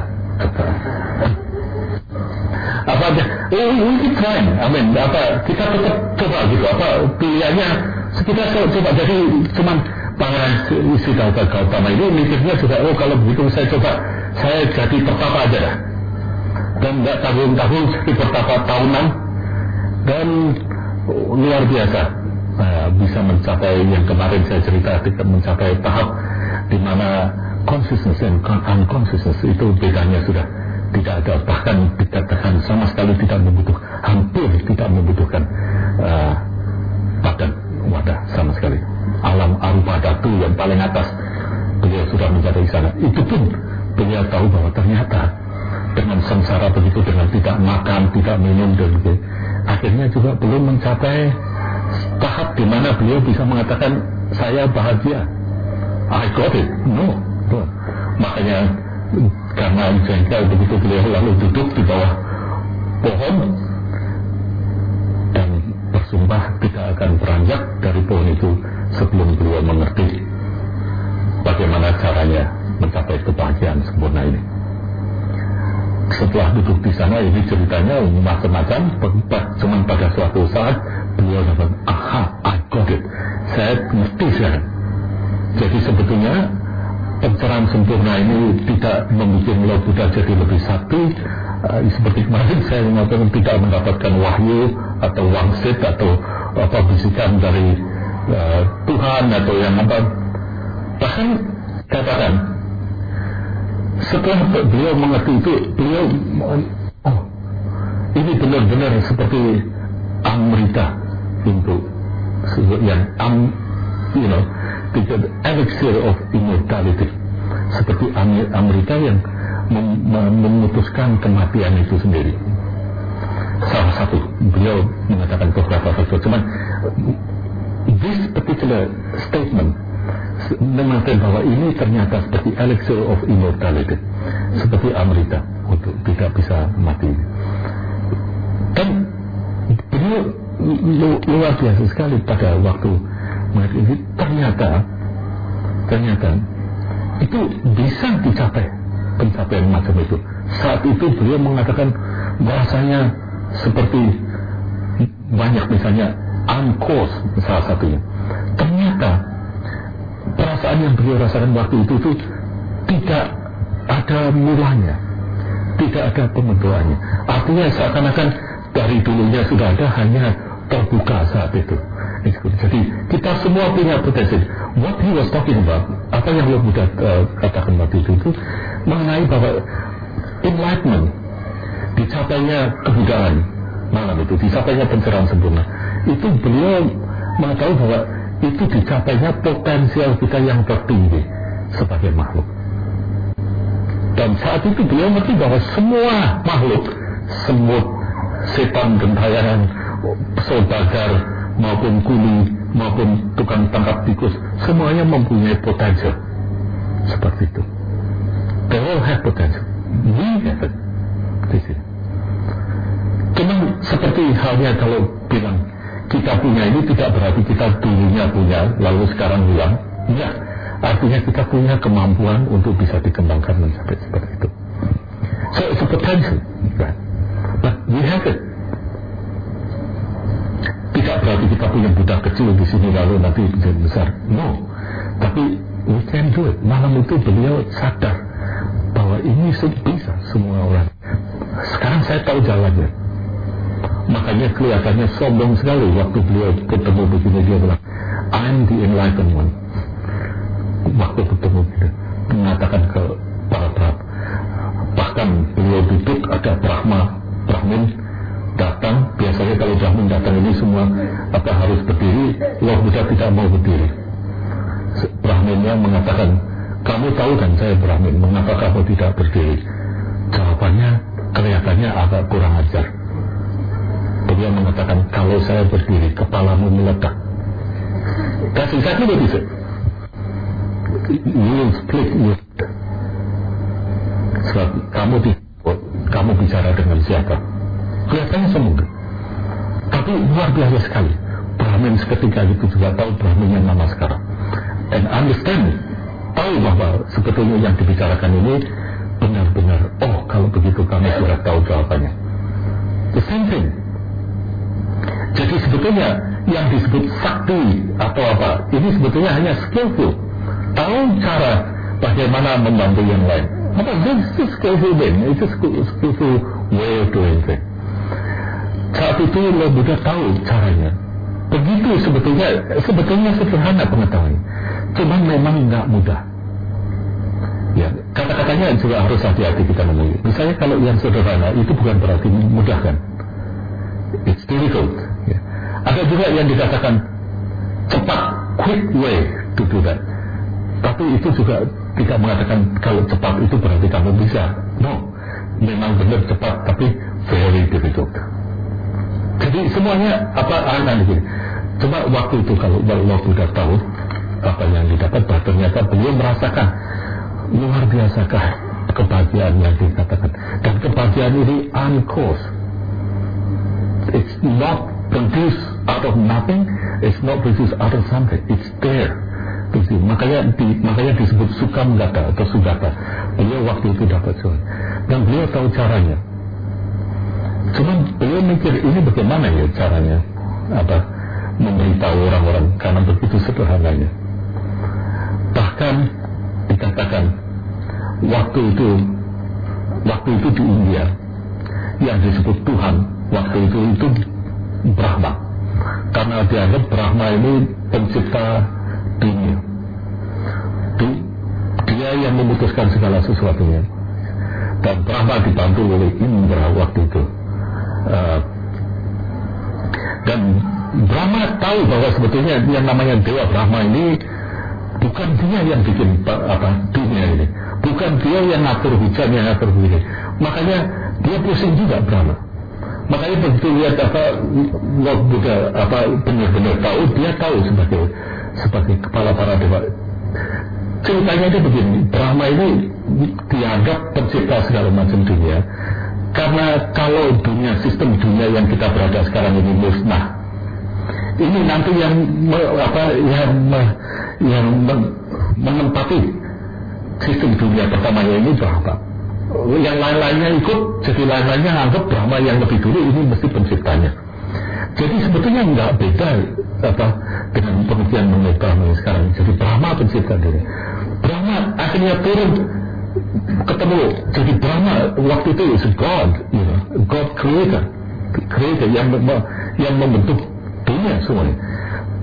Apa aja? Oh, we try. I mean, apa kita tetap coba gitu. Apa pilihannya? Kita coba. Jadi cuman Pangeran Siddhartha Gautama ini mikirnya juga. Oh, kalau begitu saya coba. Saya jadi pertapa aja dah. Dan nggak tanggung-tanggung jadi pertapa tahunan. Dan oh, luar biasa. Nah, bisa mencapai yang kemarin saya cerita, kita mencapai tahap di mana consciousness dan unconsciousness itu bedanya sudah tidak ada, bahkan dikatakan sama sekali tidak membutuhkan, hampir tidak membutuhkan uh, badan wadah sama sekali. Alam arupa dhatu yang paling atas beliau sudah mencapai sana. Itu pun beliau tahu bahwa ternyata dengan sengsara begitu, dengan tidak makan, tidak minum dan begitu, akhirnya juga belum mencapai tahap di mana beliau bisa mengatakan saya bahagia. I got it. No, no. Makanya karena jengkel begitu beliau lalu duduk di bawah pohon dan bersumpah tidak akan beranjak dari pohon itu sebelum beliau mengerti bagaimana caranya mencapai kebahagiaan sempurna ini. Setelah duduk di sana ini ceritanya macam-macam, cuma pada suatu saat beliau dapat aha, I got it, saya ngerti sekarang. Jadi sebetulnya pencerahan sempurna ini tidak membuat Lord Buddha jadi lebih sakti. Uh, seperti kemarin saya mengatakan tidak mendapatkan wahyu atau wangsit atau apa bisikan dari uh, Tuhan atau yang apa. Bahkan katakan setelah beliau mengerti itu, beliau oh ini benar-benar seperti amrita untuk yang am, you know, the elixir of immortality, seperti Amerika yang mem memutuskan kematian itu sendiri. Salah satu beliau mengatakan beberapa faktor, cuman this particular statement mengatakan bahwa ini ternyata seperti elixir of immortality, seperti Amerika untuk tidak bisa mati. Dan beliau lu, luar biasa sekali pada waktu ini ternyata ternyata itu bisa dicapai pencapaian macam itu. Saat itu beliau mengatakan bahasanya seperti banyak misalnya uncause salah satunya. Ternyata perasaan yang beliau rasakan waktu itu itu tidak ada mulanya, tidak ada pembentukannya. Artinya seakan-akan dari dulunya sudah ada, hanya terbuka saat itu. Jadi kita semua punya potensi. What he was talking about, apa yang lo Buddha uh, katakan waktu itu, itu mengenai bahwa enlightenment, dicapainya kebudayaan malam itu, dicapainya pencerahan sempurna, itu beliau mengetahui bahwa itu dicapainya potensial kita yang tertinggi sebagai makhluk. Dan saat itu beliau mengerti bahwa semua makhluk, semut, setan, gentayangan, saudagar, maupun kuli, maupun tukang tangkap tikus, semuanya mempunyai potensial seperti itu. They all have potential. We have it. Cuman seperti halnya kalau bilang kita punya ini, tidak berarti kita dulunya punya lalu sekarang hilang. Enggak, artinya kita punya kemampuan untuk bisa dikembangkan mencapai seperti itu. So it's a potential, right? But we have it. Tidak berarti kita punya budak kecil di sini lalu nanti jadi besar. No, tapi we can do it. Malam itu beliau sadar bahwa ini bisa semua orang. Sekarang saya tahu jalannya. Makanya kelihatannya sombong sekali waktu beliau ketemu begini, dia bilang, I'm the enlightened one. Waktu ketemu gitu, mengatakan ke para Brahma. Bahkan beliau duduk, ada Brahma, Brahmin datang. Biasanya kalau Brahmin datang ini semua apa harus berdiri, Loh Buddha tidak mau berdiri. Brahminnya mengatakan, kamu tahu kan saya Brahmin, mengapa kamu tidak berdiri? Jawabannya kelihatannya agak kurang ajar. Beliau mengatakan, kalau saya berdiri, kepalamu meledak. That's exactly what he said. You will split with. Sebab kamu di, kamu bicara dengan siapa? Kelihatannya sombong. Tapi luar biasa sekali. Brahmin seketika itu juga tahu Brahmin yang lama sekarang. And understand, tahu bahwa sebetulnya yang dibicarakan ini benar-benar, oh kalau begitu kami sudah tahu jawabannya. The same thing. Jadi sebetulnya yang disebut sakti atau apa, ini sebetulnya hanya skillful. Tahu cara bagaimana membantu yang lain. Apa? This is skillful thing. It's a skillful way of doing things. Saat itu lo Buddha tahu caranya. Begitu sebetulnya, sebetulnya sederhana pengetahuan. Cuman memang nggak mudah. Ya, kata-katanya juga harus hati-hati kita menemui. Misalnya kalau yang sederhana itu bukan berarti mudah kan? It's difficult. Ya. Ada juga yang dikatakan cepat, quick way to do that. Tapi itu juga tidak mengatakan kalau cepat itu berarti kamu bisa. No, memang benar cepat, tapi very difficult. Jadi semuanya apa aneh gitu. Cuma waktu itu kalau Allah sudah tahu apa yang didapat, ternyata beliau merasakan luar biasakah kebahagiaan yang dikatakan. Dan kebahagiaan ini uncaused. It's not produced out of nothing. It's not produced out of something. It's there. Makanya di, makanya disebut sukamgata atau sugata. Beliau waktu itu dapat soal. Dan beliau tahu caranya. Cuman beliau mikir ini bagaimana ya caranya apa memberitahu orang-orang karena begitu sederhananya. Bahkan dikatakan waktu itu waktu itu di India yang disebut Tuhan waktu itu itu Brahma, karena dianggap Brahma ini pencipta dunia. Dia yang memutuskan segala sesuatunya. Dan Brahma dibantu oleh Indra waktu itu. Uh, dan Brahma tahu bahwa sebetulnya yang namanya Dewa Brahma ini bukan dia yang bikin apa dunia ini, bukan dia yang ngatur hujan, yang ngatur begini. Makanya dia pusing juga Brahma. Makanya begitu lihat apa Lord Buddha apa benar-benar tahu, dia tahu sebagai sebagai kepala para dewa. Ceritanya itu begini, Brahma ini dianggap pencipta segala macam dunia. Karena kalau dunia, sistem dunia yang kita berada sekarang ini musnah, ini nanti yang me, apa yang me, yang me, menempati sistem dunia pertamanya ini Brahma. Yang lain-lainnya ikut, jadi lain-lainnya anggap Brahma yang lebih dulu ini mesti penciptanya. Jadi sebetulnya nggak beda apa dengan pengertian mengenai Brahma yang sekarang. Jadi Brahma pencipta dunia. Brahma akhirnya turun ketemu, jadi Brahma waktu itu is God, you know, God creator, creator yang yang membentuk dunia semuanya.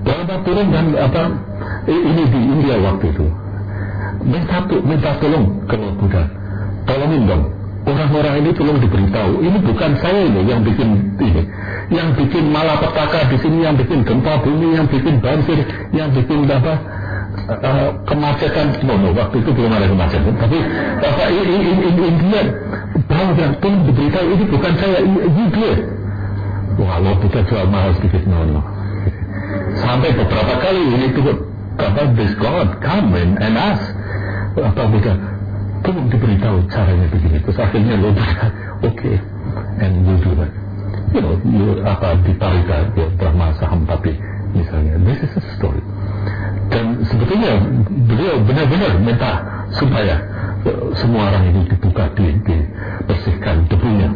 Lalu turun dan apa ini di India waktu itu minta, minta tolong ke Lord Buddha, tolongin dong orang-orang ini, tolong diberitahu ini bukan saya ini yang bikin ini, yang bikin malapetaka di sini, yang bikin gempa bumi, yang bikin banjir, yang bikin apa uh, kemacetan. No, no, waktu itu belum ada kemacetan, tapi apa ini ini India bahwa yang tolong diberitahu ini bukan saya, ini dia. Wah, Lord Buddha jual mahal sedikit, no, no. Sampai beberapa kali ini tuh apa this God come in and ask apa Buddha, tolong diberitahu caranya begini. Terus akhirnya lo bilang oke, okay, and you do that. You know, you, apa di Parika ya, Brahma Sahampati misalnya. This is a story. Dan sebetulnya beliau benar-benar minta supaya uh, semua orang ini dibuka, di, dibersihkan debunya.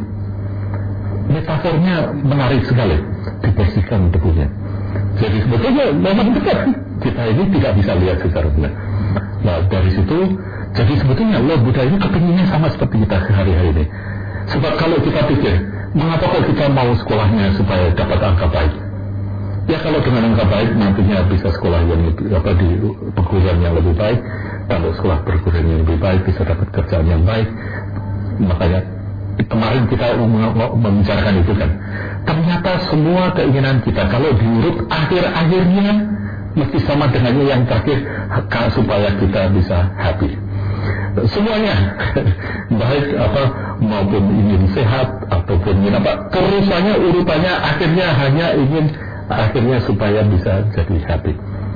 Metafornya menarik sekali, dibersihkan debunya. Jadi sebetulnya memang benar kita ini tidak bisa lihat secara benar. Nah dari situ, jadi sebetulnya Lord Buddha ini kepinginnya sama seperti kita sehari-hari ini. Sebab kalau kita pikir, mengapa kita mau sekolahnya supaya dapat angka baik? Ya kalau dengan angka baik nantinya bisa sekolah yang lebih, apa di perguruan yang lebih baik. Kalau sekolah perguruan yang lebih baik bisa dapat kerjaan yang baik. Makanya kemarin kita membicarakan itu kan. Ternyata semua keinginan kita kalau diurut akhir-akhirnya mesti sama dengannya yang terakhir, supaya kita bisa happy. Semuanya baik apa maupun ingin sehat ataupun ingin apa, terusannya urutannya akhirnya hanya ingin akhirnya supaya bisa jadi happy.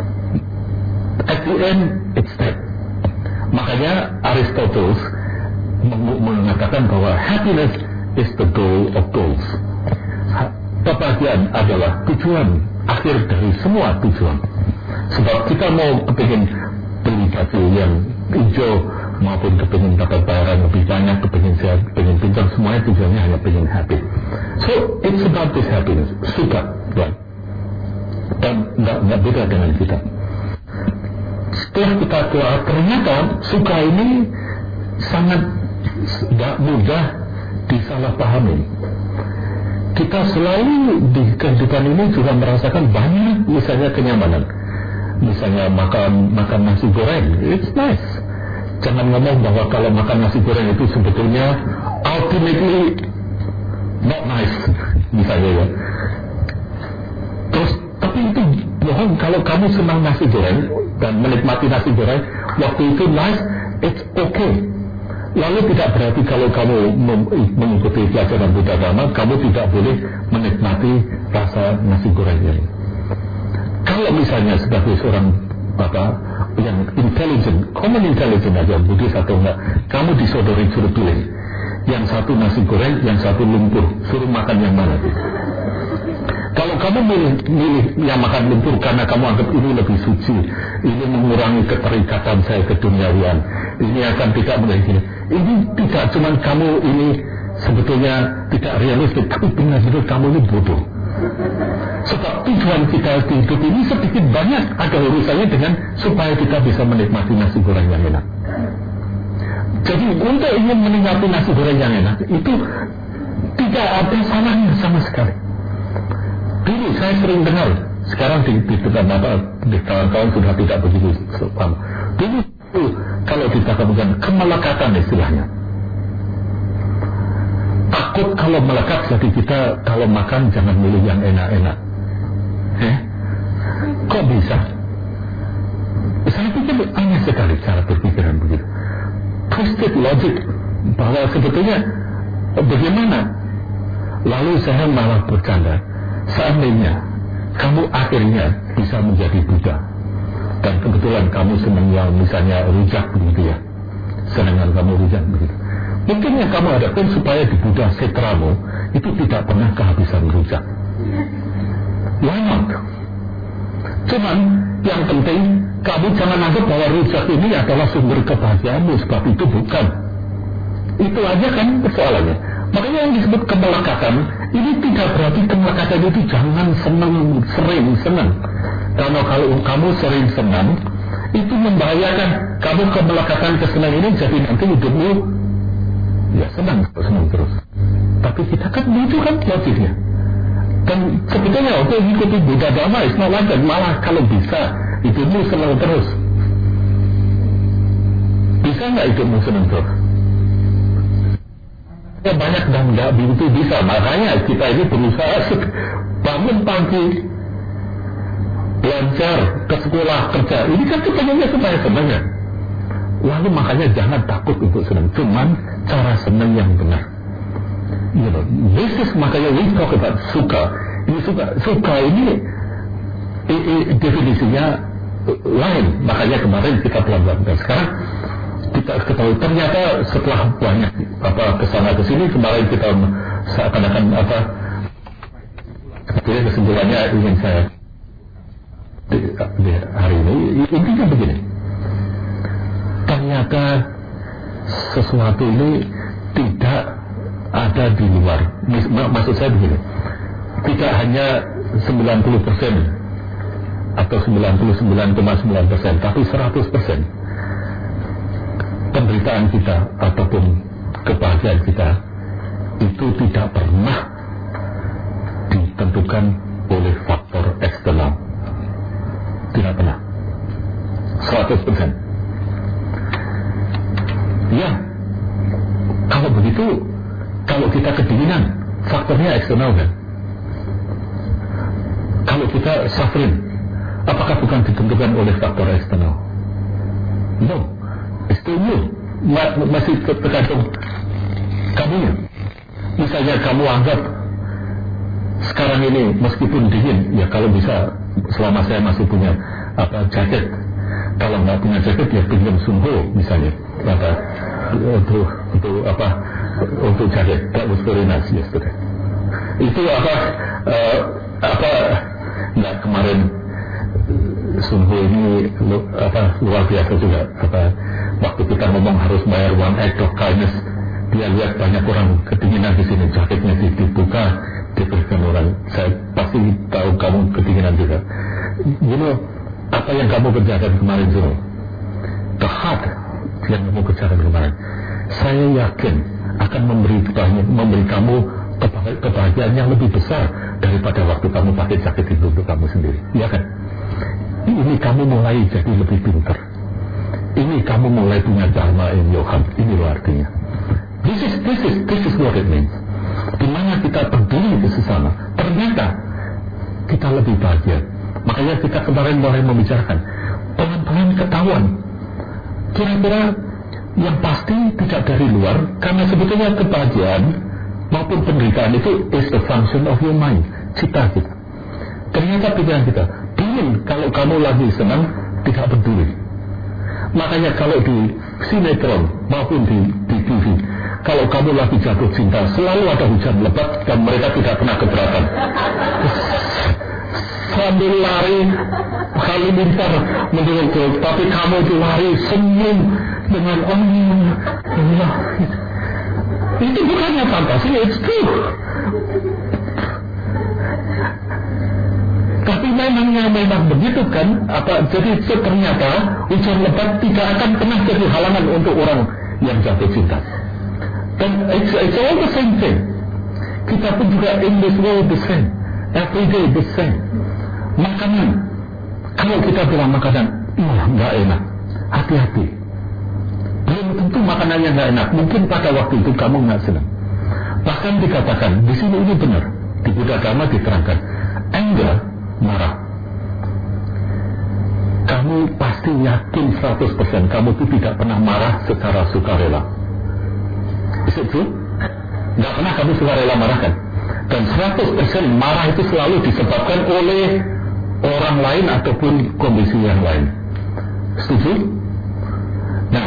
At the end it's that. Makanya Aristotle mengatakan bahwa happiness is the goal of goals. Kebahagiaan adalah tujuan akhir dari semua tujuan. Sebab kita mau kepingin beli baju yang hijau maupun kepingin dapat bayaran lebih banyak, kepingin sehat, kepingin pintar, semuanya tujuannya hanya kepingin happy. So it's about this happiness, suka, ya. Dan nggak beda dengan kita. Setelah kita keluar, ternyata suka ini sangat tidak mudah disalahpahami. Kita selalu di kehidupan ini juga merasakan banyak misalnya kenyamanan. Misalnya makan makan nasi goreng, it's nice. Jangan ngomong bahwa kalau makan nasi goreng itu sebetulnya ultimately not nice, misalnya ya. Terus tapi itu bohong. Kalau kamu senang nasi goreng dan menikmati nasi goreng, waktu itu nice, it's okay. Lalu tidak berarti kalau kamu mengikuti pelajaran Buddha Dhamma, kamu tidak boleh menikmati rasa nasi goreng ini. Kalau misalnya sebagai seorang apa yang intelligent, common intelligent aja, Buddhis atau enggak, kamu disodori suruh pilih, yang satu nasi goreng, yang satu lumpur, suruh makan yang mana? Kalau kamu milih, milih yang makan lumpur karena kamu anggap ini lebih suci, ini mengurangi keterikatan saya ke duniawian, ini akan tidak menjadi, ini tidak cuma kamu ini sebetulnya tidak realistik, tapi benar-benar kamu ini bodoh. Sebab tujuan kita di hidup ini sedikit banyak ada urusannya dengan supaya kita bisa menikmati nasi goreng yang enak. Jadi untuk ingin menikmati nasi goreng yang enak itu tidak ada salahnya sama sekali. Dulu saya sering dengar, sekarang di, di depan apa, di kawan-kawan sudah tidak begitu paham. Dulu itu kalau dikatakan kemelekatan istilahnya. Takut kalau melekat, jadi kita kalau makan jangan milih yang enak-enak. Eh? Kok bisa? Saya pikir aneh sekali cara berpikiran begitu. Twisted logic bahwa sebetulnya bagaimana? Lalu saya malah bercanda. Seandainya kamu akhirnya bisa menjadi Buddha dan kebetulan kamu senang yang misalnya rujak begitu ya, senangan kamu rujak begitu, mungkin yang kamu hadapkan supaya di Buddha setramu itu tidak pernah kehabisan rujak. Why not? Cuman yang penting kamu jangan anggap bahwa rujak ini adalah sumber kebahagiaanmu, sebab itu bukan. Itu aja kan persoalannya. Makanya yang disebut kemelekatan ini tidak berarti kemelekatan itu jangan senang, sering senang. Karena kalau kamu sering senang itu membahayakan. Kamu kemelekatan kesenangan ini jadi nanti hidupmu ya senang, senang terus. Tapi kita kan itu kan logiknya. Dan sebetulnya untuk mengikuti Buddha Dharma is not like that. Malah kalau bisa hidupmu senang terus. Bisa nggak hidupmu senang terus? Ya banyak dan nggak begitu bisa. Makanya kita ini berusaha bangun pagi, belajar, ke sekolah, kerja. Ini kan kepengennya supaya senang ya. Lalu makanya jangan takut untuk senang. Cuman cara senang yang benar. You know, this is makanya we talk about suka. Ini suka, suka ini i, i, definisinya lain. Makanya kemarin kita pelan-pelan. Dan sekarang kita ketahui ternyata setelah banyak apa kesana kesini kemarin kita seakan-akan apa sebetulnya kesimpulannya ingin saya di, di hari ini intinya begini. Ternyata sesuatu ini tidak ada di luar. Maksud saya begini, tidak hanya sembilan puluh persen atau sembilan puluh sembilan koma sembilan persen, tapi seratus persen penderitaan kita ataupun kebahagiaan kita itu tidak pernah ditentukan oleh faktor eksternal. Tidak pernah. seratus persen. Ya, kalau begitu, kalau kita kedinginan, faktornya eksternal kan? Kalau kita suffering, apakah bukan ditentukan oleh faktor eksternal? No, it's still you. Masih tergantung kamunya. Misalnya kamu anggap sekarang ini meskipun dingin, ya kalau bisa selama saya masih punya apa jaket, kalau nggak punya jaket ya pinjam sungguh misalnya, apa untuk untuk apa untuk jaket. That was very nice yesterday. Itu apa uh, apa nggak kemarin sungguh ini apa luar biasa juga, apa waktu kita ngomong harus bayar one act of kindness, dia lihat banyak orang kedinginan di sini, jaketnya dibuka diberikan orang. Saya pasti tahu kamu kedinginan juga. You know, apa yang kamu kerjakan kemarin itu, the heart yang kamu kerjakan kemarin, saya yakin akan memberi memberi kamu kebahagiaan yang lebih besar daripada waktu kamu pakai jaket itu untuk kamu sendiri, ya kan? Ini kamu mulai jadi lebih pintar. Ini kamu mulai punya dharma in your heart. Ini loh artinya. This is this is this is what it means. Dimana kita peduli ke sesama, ternyata kita lebih bahagia. Makanya kita kemarin mulai membicarakan pelan-pelan ketahuan. Kira-kira yang pasti tidak dari luar, karena sebetulnya kebahagiaan maupun penderitaan itu is the function of your mind, cita kita. Ternyata pikiran kita. Ingin kalau kamu lagi senang tidak peduli. Makanya kalau di sinetron maupun di, di T V, kalau kamu lagi jatuh cinta selalu ada hujan lebat dan mereka tidak pernah keberatan. Sambil lari halilintar mendengar joke, tapi kamu itu lari senyum dengan om Allah. Itu bukannya fantasi, it's true. Tapi memangnya memang begitu kan? Apa jadi ternyata hujan lebat tidak akan pernah jadi halangan untuk orang yang jatuh cinta. Dan it's, it's all the same thing. Kita pun juga in this world the same, every day the same. Makanan, kalau kita bilang makanan, wah nggak enak, hati-hati. Belum tentu makanannya nggak enak. Mungkin pada waktu itu kamu nggak senang. Bahkan dikatakan di sini ini benar, di Buddha Dharma diterangkan, anger, marah. Kamu pasti yakin seratus persen kamu itu tidak pernah marah secara sukarela. Is it true? Nggak pernah kamu sukarela marah kan? Dan seratus persen marah itu selalu disebabkan oleh orang lain ataupun kondisi yang lain. Setuju? Nah,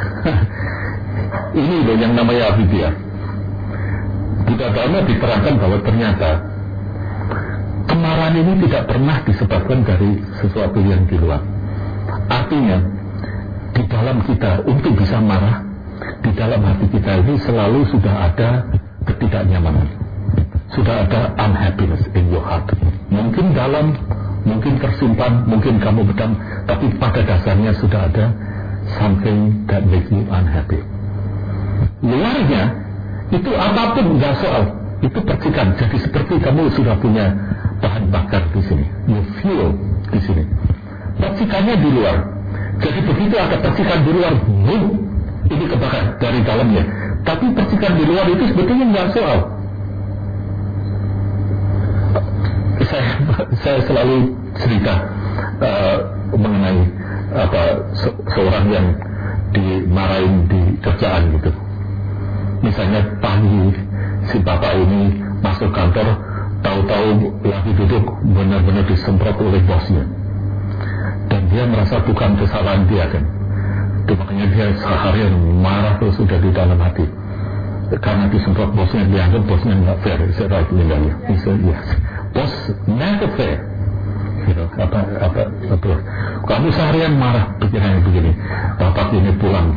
ini loh yang namanya avidya. Buddha Dharma diterangkan bahwa ternyata kemarahan ini tidak pernah disebabkan dari sesuatu yang di luar. Artinya, di dalam kita untuk bisa marah, di dalam hati kita ini selalu sudah ada ketidaknyamanan, sudah ada unhappiness in your heart. Mungkin dalam, mungkin tersimpan, mungkin kamu bedam, tapi pada dasarnya sudah ada something that makes you unhappy. Luarnya itu apapun nggak soal. itu percikan. Jadi seperti kamu sudah punya bahan bakar di sini, you fuel di sini. Percikannya di luar. Jadi begitu ada percikan di luar, boom, ini kebakar dari dalamnya. Tapi percikan di luar itu sebetulnya nggak soal. Saya, saya selalu cerita uh, mengenai apa se seorang yang dimarahin di kerjaan gitu. Misalnya pagi si bapak ini masuk kantor, tahu-tahu lagi duduk benar-benar disemprot oleh bosnya, dan dia merasa bukan kesalahan dia kan. Itu makanya dia seharian marah terus sudah di dalam hati karena disemprot bosnya, dianggap bosnya nggak fair. Saya right tinggalnya. Bisa yes, bos never fair. Gitu. Apa apa apa? Kamu seharian marah pikirannya begini. Bapak ini pulang,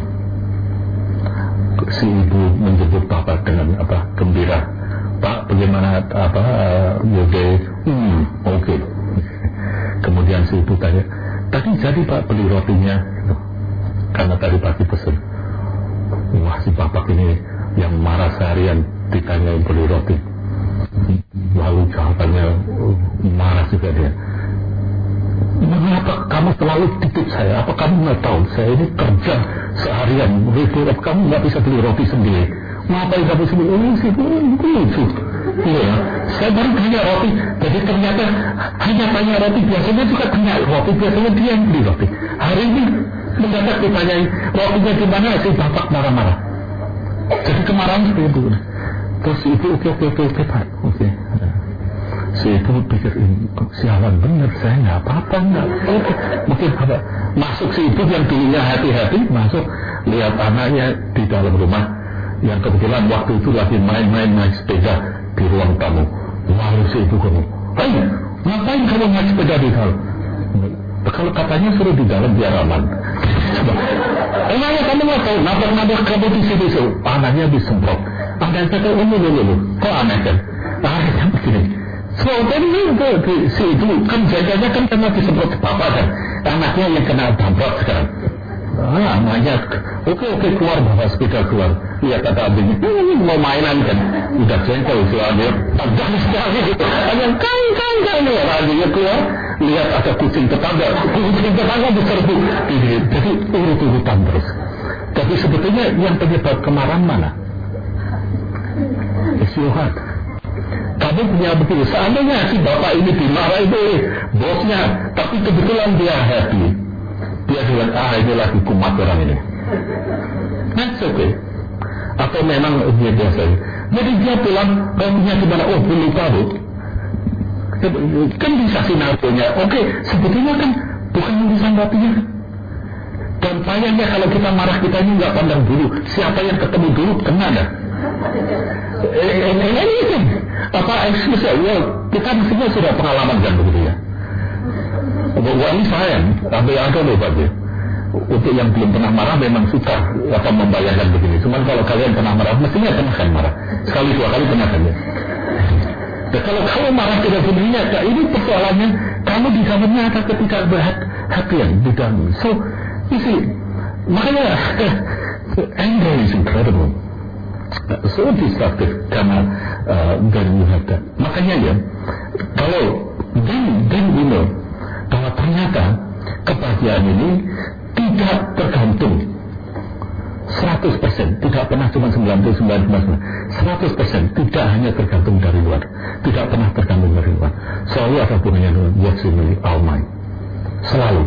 si ibu menjemput bapak dengan apa gembira. Pak, bagaimana apa your day? Hmm, oke. Okay. Kemudian si ibu tanya, tadi jadi Pak beli rotinya? Karena tadi pagi pesen. Wah, si bapak ini yang marah seharian ditanya beli roti. Lalu jawabannya marah juga dia. Mengapa kamu selalu titip saya? Apa kamu nggak tahu saya ini kerja seharian, begitu kamu nggak bisa beli roti sendiri? Ngapain kamu sendiri? Oh, sih, lucu. Iya, saya baru tanya roti. Jadi ternyata hanya tanya roti, biasanya juga tanya roti, biasanya dia yang beli roti. Hari ini mendadak ditanyain rotinya di mana, si bapak marah-marah. Jadi kemarahan seperti itu. Terus itu oke oke oke oke Pak, oke. Si ibu pikir sialan bener, saya nggak apa-apa nggak. Oke, mungkin apa? Masuk si ibu yang dulunya hati-hati, masuk lihat anaknya di dalam rumah yang kebetulan waktu itu lagi main-main naik sepeda di ruang tamu. Lalu si ibu kamu, hei, ngapain kamu naik sepeda di dalam? Kalau katanya suruh di dalam biar aman. Emangnya kamu nggak tahu, nabrak-nabrak kamu di sini so, anaknya disemprot. Ada kata, oh lulu lulu, kok aneh kan? Akhirnya begini. So, dan ini si ibu kan jaganya kan karena disemprot bapak kan, anaknya yang kena dampak sekarang. Ah, anaknya, oke oke keluar bawa sepeda keluar. Lihat kata abangnya, ini mau mainan kan, udah jengkel soalnya, tegang sekali gitu. Hanya kang kang kang, adiknya keluar, lihat ada kucing tetangga, kucing tetangga diserbu. Jadi urut-urutan terus. Tapi sebetulnya yang penyebab kemarahan mana? It's your heart. Kamu punya begitu. Seandainya si bapak ini dimarahi oleh bosnya, tapi kebetulan dia happy, dia bilang, ah ini lagi kumat orang ini. That's okay. Atau memang dia biasa. Jadi dia pulang, rotinya di mana? Oh, belum tahu. Kan bisa sinarnya. Oke, okay, sebetulnya kan bukan urusan rotinya. Dan sayangnya kalau kita marah, kita ini nggak pandang dulu. Siapa yang ketemu dulu kena dah. Anything. Apa excuse ya? Kita mestinya sudah pengalaman kan begitu ya. Wah ini sayang, sampai ada loh Pak. Untuk yang belum pernah marah memang suka apa membayangkan begini. Cuman kalau kalian pernah marah, mestinya pernah kan marah. Sekali dua kali pernah kan ya. Dan kalau kamu marah tidak sebenarnya, nah ini persoalannya kamu di dalamnya ada ketidakberhatian di dalam. So, you see, makanya anger is incredible. So destructive karena uh, dan you have that. Makanya ya, kalau then then we know bahwa ternyata kebahagiaan ini tidak tergantung seratus persen, tidak pernah cuma sembilan puluh sembilan persen, seratus persen tidak hanya tergantung dari luar, tidak pernah tergantung dari luar. Selalu ada hubungannya dengan what's in our mind. Selalu.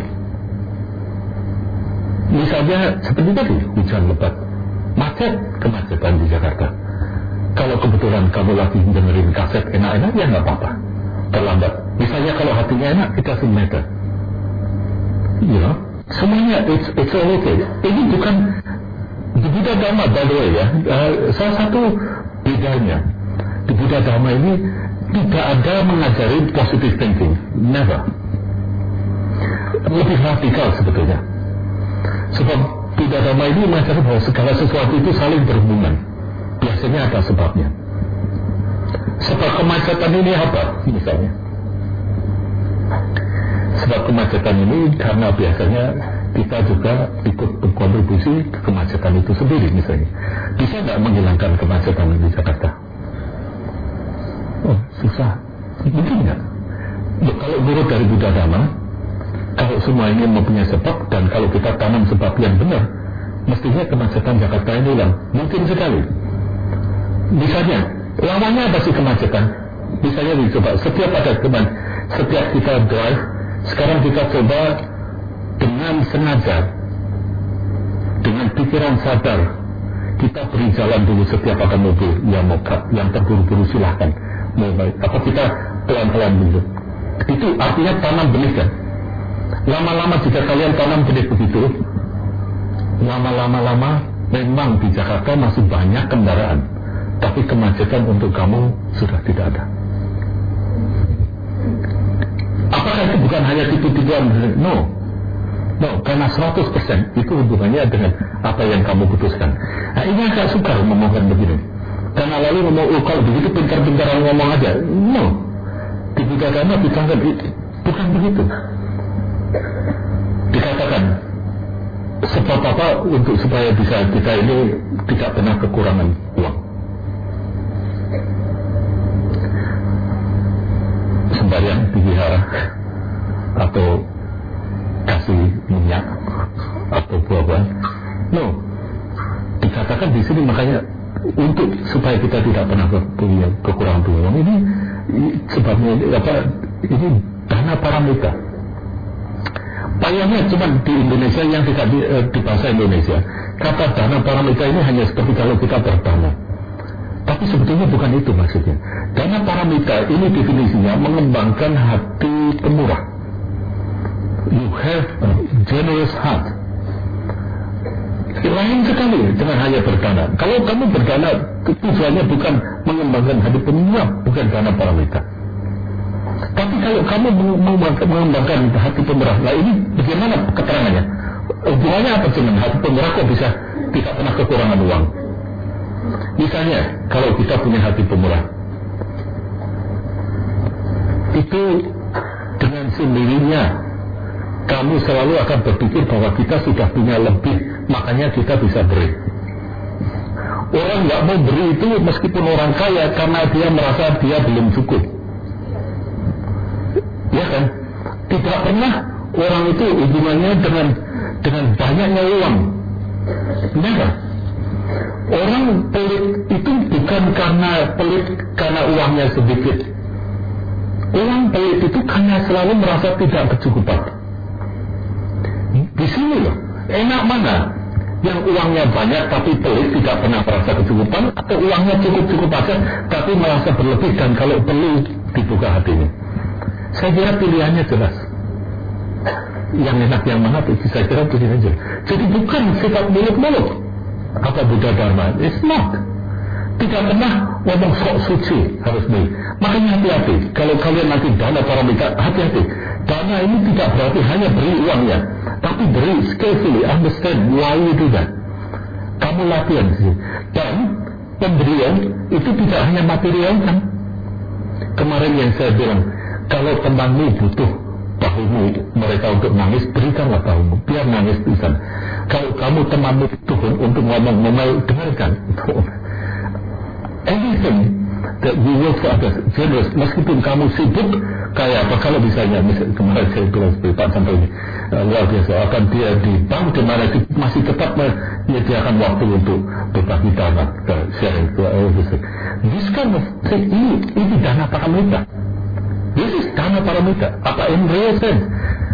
Misalnya seperti tadi hujan lebat, macet, kemacetan di Jakarta. Kalau kebetulan kamu lagi dengerin kaset enak-enak, ya nggak apa-apa. Terlambat. Misalnya kalau hatinya enak, it doesn't matter. You know, semuanya it's it's all okay. Ini bukan di Buddha Dharma, by the way ya. Uh, salah satu bedanya di Buddha Dharma ini tidak ada mengajari positive thinking, never. Lebih radikal sebetulnya. Sebab Buddha Dharma ini mengajarkan bahwa segala sesuatu itu saling berhubungan. Biasanya ada sebabnya. Sebab kemacetan ini apa? Misalnya, sebab kemacetan ini karena biasanya kita juga ikut berkontribusi ke kemacetan itu sendiri misalnya. Bisa nggak menghilangkan kemacetan di Jakarta? Oh, susah. Mungkin nggak? Loh, kalau menurut dari Buddha Dhamma, kalau semua ini mempunyai sebab, dan kalau kita tanam sebab yang benar, mestinya kemacetan Jakarta ini hilang. Mungkin sekali. Misalnya, lawannya apa sih kemacetan? Misalnya dicoba, setiap ada teman, setiap kita drive, sekarang kita coba dengan sengaja, dengan pikiran sadar, kita beri jalan dulu setiap ada mobil yang mau yang terburu-buru silahkan. Mau baik, apa kita pelan-pelan dulu. Itu artinya tanam benih kan. Lama-lama jika kalian tanam benih begitu, lama-lama-lama memang di Jakarta masih banyak kendaraan, tapi kemacetan untuk kamu sudah tidak ada. Apakah itu bukan hanya tipu-tipuan? No. No, karena seratus persen itu hubungannya dengan apa yang kamu putuskan. Nah, ini agak sukar ngomongkan begini. Karena lalu ngomong, oh kalau begitu pintar-pintaran ngomong aja. No. Di Buddha Dhamma ditangkap, bukan begitu. Dikatakan, sebab apa untuk supaya bisa kita ini tidak pernah kekurangan uang. Sembahyang di wihara atau kasih minyak atau buah-buahan. No, dikatakan di sini makanya untuk supaya kita tidak pernah punya kekurangan uang ini, sebabnya ini apa? Ini dana paramita. Payahnya cuma di Indonesia yang tidak di, eh, di bahasa Indonesia. Kata dana paramita ini hanya seperti kalau kita berdana. Tapi sebetulnya bukan itu maksudnya. Dana paramita ini definisinya mengembangkan hati pemurah. You have a generous heart. Lain sekali dengan hanya berdana. Kalau kamu berdana, tujuannya bukan mengembangkan hati pemurah, bukan dana paramita. Tapi kalau kamu mengembangkan hati pemurah, nah ini bagaimana keterangannya? Hubungannya apa dengan hati pemurah kok bisa tidak pernah kekurangan uang? Misalnya, kalau kita punya hati pemurah, itu dengan sendirinya kamu selalu akan berpikir bahwa kita sudah punya lebih, makanya kita bisa beri. Orang nggak mau beri itu meskipun orang kaya karena dia merasa dia belum cukup. Ya kan? Tidak pernah orang itu hubungannya dengan dengan banyaknya uang. Never. Orang pelit itu bukan karena pelit karena uangnya sedikit. Orang pelit itu karena selalu merasa tidak bercukupan. Di sini loh, enak mana? Yang uangnya banyak tapi pelit tidak pernah merasa kecukupan, atau uangnya cukup-cukup aja tapi merasa berlebih dan kalau perlu dibuka hatinya. Saya kira pilihannya jelas. Yang enak yang mana itu saya kira begini aja. Jadi bukan sifat mulut-mulut apa Buddha Dharma. It's not. Tidak pernah ngomong sok suci harus beri. Makanya hati-hati. Kalau kalian nanti dana paramita, hati-hati. Dana ini tidak berarti hanya beri uangnya, tapi beri skillfully, understand why you do that. Kamu latihan sih. Dan pemberian itu tidak hanya material kan. Kemarin yang saya bilang, kalau temanmu butuh bahumu mereka untuk nangis, berikanlah bahumu, biar nangis bisa. Kalau kamu temanmu butuh untuk ngomong, ngomel, dengarkan. Anything that you work for others, generous, meskipun kamu sibuk, kayak apa, kalau misalnya, misalnya kemarin saya bilang seperti Pak Santo ini, uh, luar biasa, akan dia di bank, dimana masih tetap menyediakan waktu untuk berbagi dana, sharing to all this. This kind of thing, ini, ini dana paramita. This is dana paramita. Apa in real sense?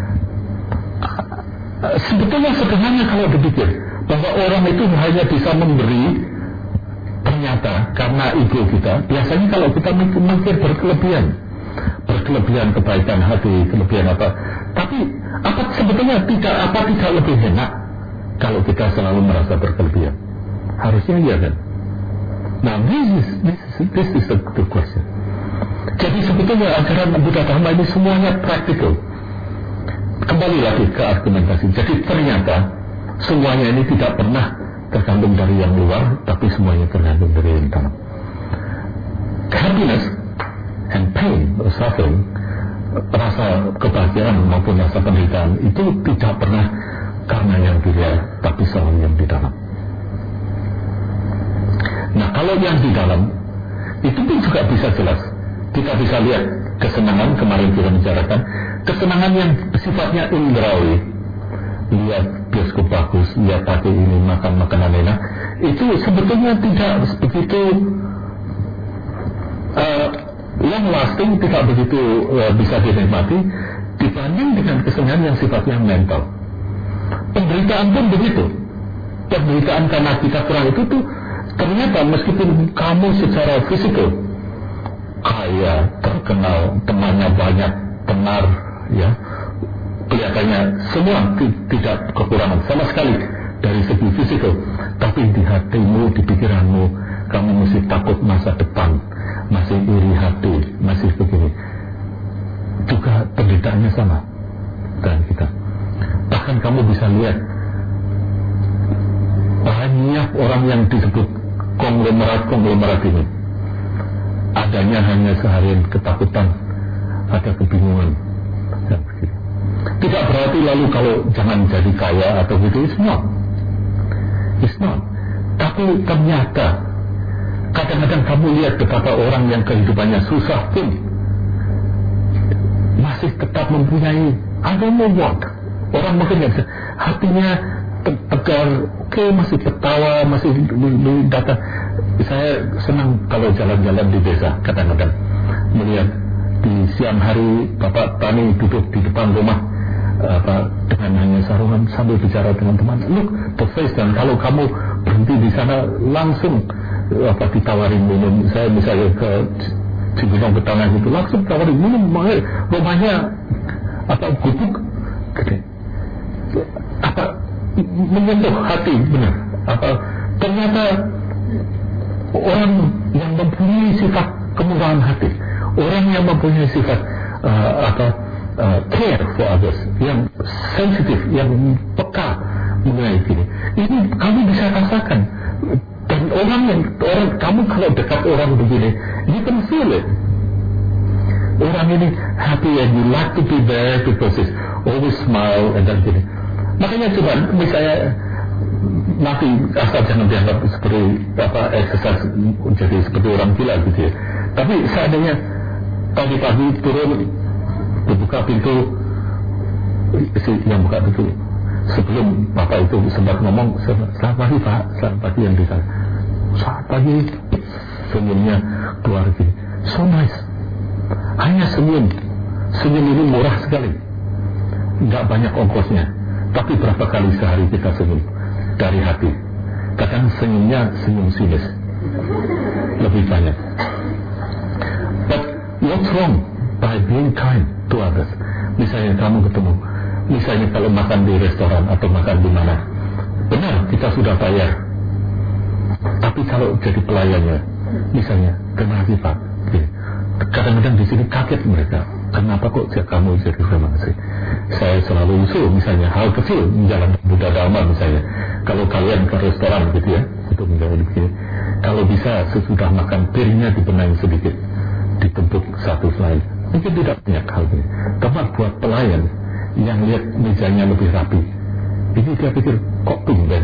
Uh, sebetulnya sederhana kalau dipikir, bahwa orang itu hanya bisa memberi ternyata karena ego kita. Biasanya kalau kita mikir berkelebihan, berkelebihan kebaikan hati, kelebihan apa, tapi apa sebetulnya tidak apa tidak lebih enak kalau kita selalu merasa berkelebihan? Harusnya iya kan? Nah, this is this is, this is a good question. Jadi sebetulnya ajaran Buddha Dhamma ini semuanya praktikal. Kembali lagi ke argumentasi. Jadi ternyata semuanya ini tidak pernah tergantung dari yang luar, tapi semuanya tergantung dari yang dalam. Happiness and pain, suffering, rasa kebahagiaan maupun rasa penderitaan itu tidak pernah karena yang di luar, tapi selalu yang di dalam. Nah, kalau yang di dalam itu pun juga bisa jelas. Kita bisa lihat kesenangan, kemarin kita bicarakan kesenangan yang sifatnya indrawi, lihat bioskop bagus, lihat pakai ini, makan makanan enak, itu sebetulnya tidak begitu uh, long lasting, tidak begitu uh, bisa dinikmati dibanding dengan kesenangan yang sifatnya mental. Penderitaan pun begitu. Penderitaan karena kita kurang itu tuh ternyata meskipun kamu secara fisikal kaya, terkenal, temannya banyak, tenar, ya, kelihatannya semua tidak kekurangan sama sekali dari segi fisikal, tapi di hatimu, di pikiranmu, kamu masih takut masa depan, masih iri hati, masih begini. Juga penderitaannya sama dengan kita. Bahkan kamu bisa lihat banyak orang yang disebut konglomerat-konglomerat ini adanya hanya seharian ketakutan, ada kebingungan. Tidak berarti lalu kalau jangan jadi kaya atau gitu, it's not. It's not. Tapi ternyata kadang-kadang kamu lihat betapa orang yang kehidupannya susah pun masih tetap mempunyai I don't know what. Orang mungkin yang hatinya tegar, oke, okay, masih ketawa, masih datang. Saya senang kalau jalan-jalan di desa, kadang-kadang melihat di siang hari Bapak Tani duduk di depan rumah apa, dengan hanya sarungan sambil bicara dengan teman. Look, the face, dan kalau kamu berhenti di sana langsung apa ditawarin minum. Saya misalnya ke Cibinong ke tanah itu langsung tawarin minum, rumahnya apa gubuk gede, apa menyentuh hati benar. Apa ternyata orang yang mempunyai sifat kemurahan hati, orang yang mempunyai sifat uh, apa uh, care for others, yang sensitif, yang peka mengenai ini, ini kamu bisa rasakan. Dan orang yang orang kamu kalau dekat orang begini, you can feel it. Orang ini happy and you like to be there because it's always smile and dan gini. Makanya coba misalnya nanti asal jangan dianggap seperti apa exercise jadi seperti orang gila gitu ya. Tapi seandainya pagi-pagi turun dibuka pintu, si yang buka pintu sebelum bapak itu sempat ngomong selamat pagi pak, selamat pagi yang di sana, selamat pagi, senyumnya keluar gini, so nice, hanya senyum, senyum ini murah sekali, nggak banyak ongkosnya, tapi berapa kali sehari kita senyum dari hati. Kadang senyumnya senyum sinis lebih banyak. But what's wrong by being kind to others? Misalnya kamu ketemu, misalnya kalau makan di restoran atau makan di mana, benar kita sudah bayar, tapi kalau jadi pelayannya, misalnya terima kasih pak, kadang-kadang di sini kaget mereka, kenapa kok kamu jadi terima kasih? Saya selalu usul misalnya hal kecil, jalan Buddha Dharma misalnya, kalau kalian ke restoran gitu ya, itu menjadi begini, kalau bisa sesudah makan piringnya dibenahi sedikit, ditumpuk satu lain, mungkin tidak banyak hal ini, tapi buat pelayan yang lihat mejanya lebih rapi, ini dia pikir kok tumben.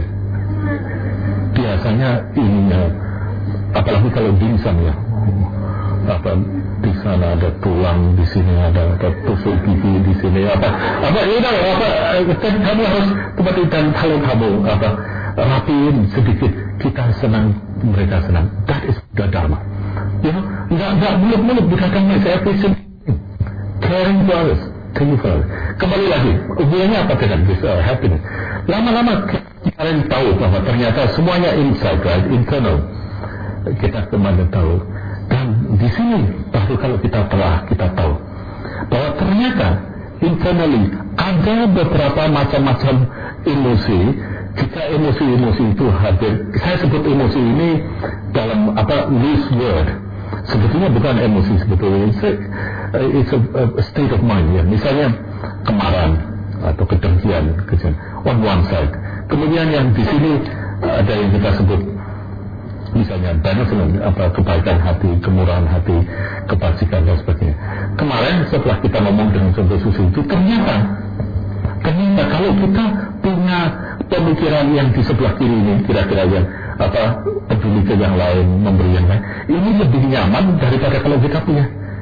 Biasanya ininya, apalagi kalau dimsum ya, apa di sana ada tulang, di sini ada ada tusuk gigi, di sini apa apa ini apa kan kamu harus perhatikan. Kalau kamu apa rapiin sedikit, kita senang, mereka senang. That is Buddha Dharma. You know, nggak nggak mulut-mulut Buddha Dharma. Saya appreciate caring for others, caring for others. Kembali lagi, hubungannya apa dengan this uh, happiness? Lama-lama kalian tahu bahwa ternyata semuanya inside, right? Internal. Kita kembali tahu. Dan di sini baru kalau kita telah kita tahu bahwa ternyata internally ada beberapa macam-macam emosi. Jika emosi-emosi itu hadir, saya sebut emosi ini dalam apa loose word, sebetulnya bukan emosi sebetulnya, it's a, it's a, a state of mind ya. Misalnya kemarahan atau kedengkian, kedengkian on one side. Kemudian yang di sini ada yang kita sebut misalnya benevolent, apa kebaikan hati, kemurahan hati, kebajikan dan sebagainya. Kemarin setelah kita ngomong dengan contoh susu itu, ternyata ternyata kalau kita punya pemikiran yang di sebelah kiri ini, kira-kira yang apa peduli ke yang lain, memberi yang lain, ini lebih nyaman daripada kalau kita punya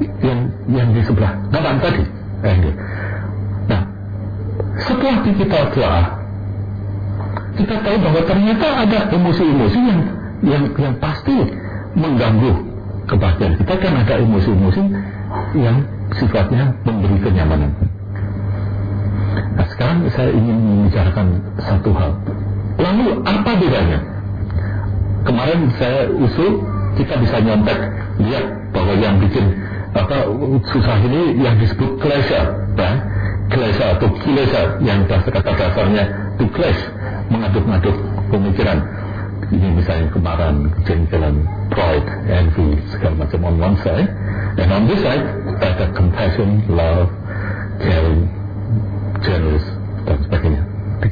yang yang di sebelah kanan tadi. Nah, setelah kita telah kita tahu bahwa ternyata ada emosi-emosi yang yang yang pasti mengganggu kebahagiaan kita, kan ada emosi-emosi yang sifatnya memberi kenyamanan. Nah, sekarang saya ingin membicarakan satu hal. Lalu apa bedanya? Kemarin saya usul kita bisa nyontek, lihat bahwa yang bikin apa susah ini yang disebut klesa, ya? Klesa atau kilesa, yang kata dasarnya to clash, mengaduk-aduk pemikiran. Ini misalnya kemarahan, kejengkelan, pride, envy, segala macam on one side, and on this side ada compassion, love, caring, generous, dan sebagainya.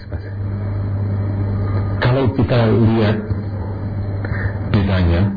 Kalau kita lihat bedanya,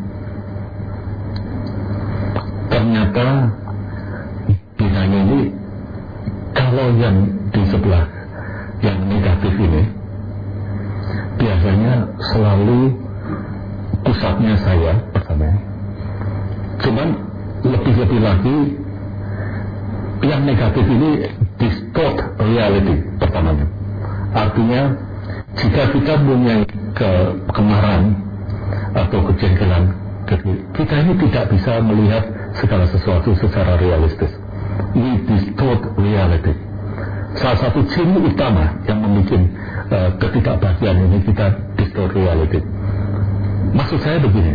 ternyata bedanya ini, kalau yang di sebelah yang negatif ini biasanya selalu pusatnya saya pertama, cuman lebih-lebih lagi yang negatif ini distort reality pertamanya. Artinya jika kita punya ke kemarahan atau kejengkelan, kita ini tidak bisa melihat segala sesuatu secara realistis. We distort reality. Salah satu ciri utama yang membuat uh, ketidakbahagiaan ini, kita distort reality. Maksud saya begini,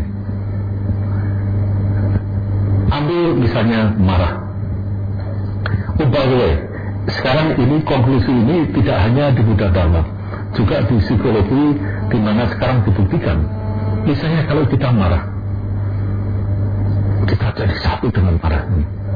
ambil misalnya marah. Oh, by the way, sekarang ini konklusi ini tidak hanya di Buddha Dharma, juga di psikologi, di mana sekarang dibuktikan. Misalnya kalau kita marah, kita jadi satu dengan marah ini.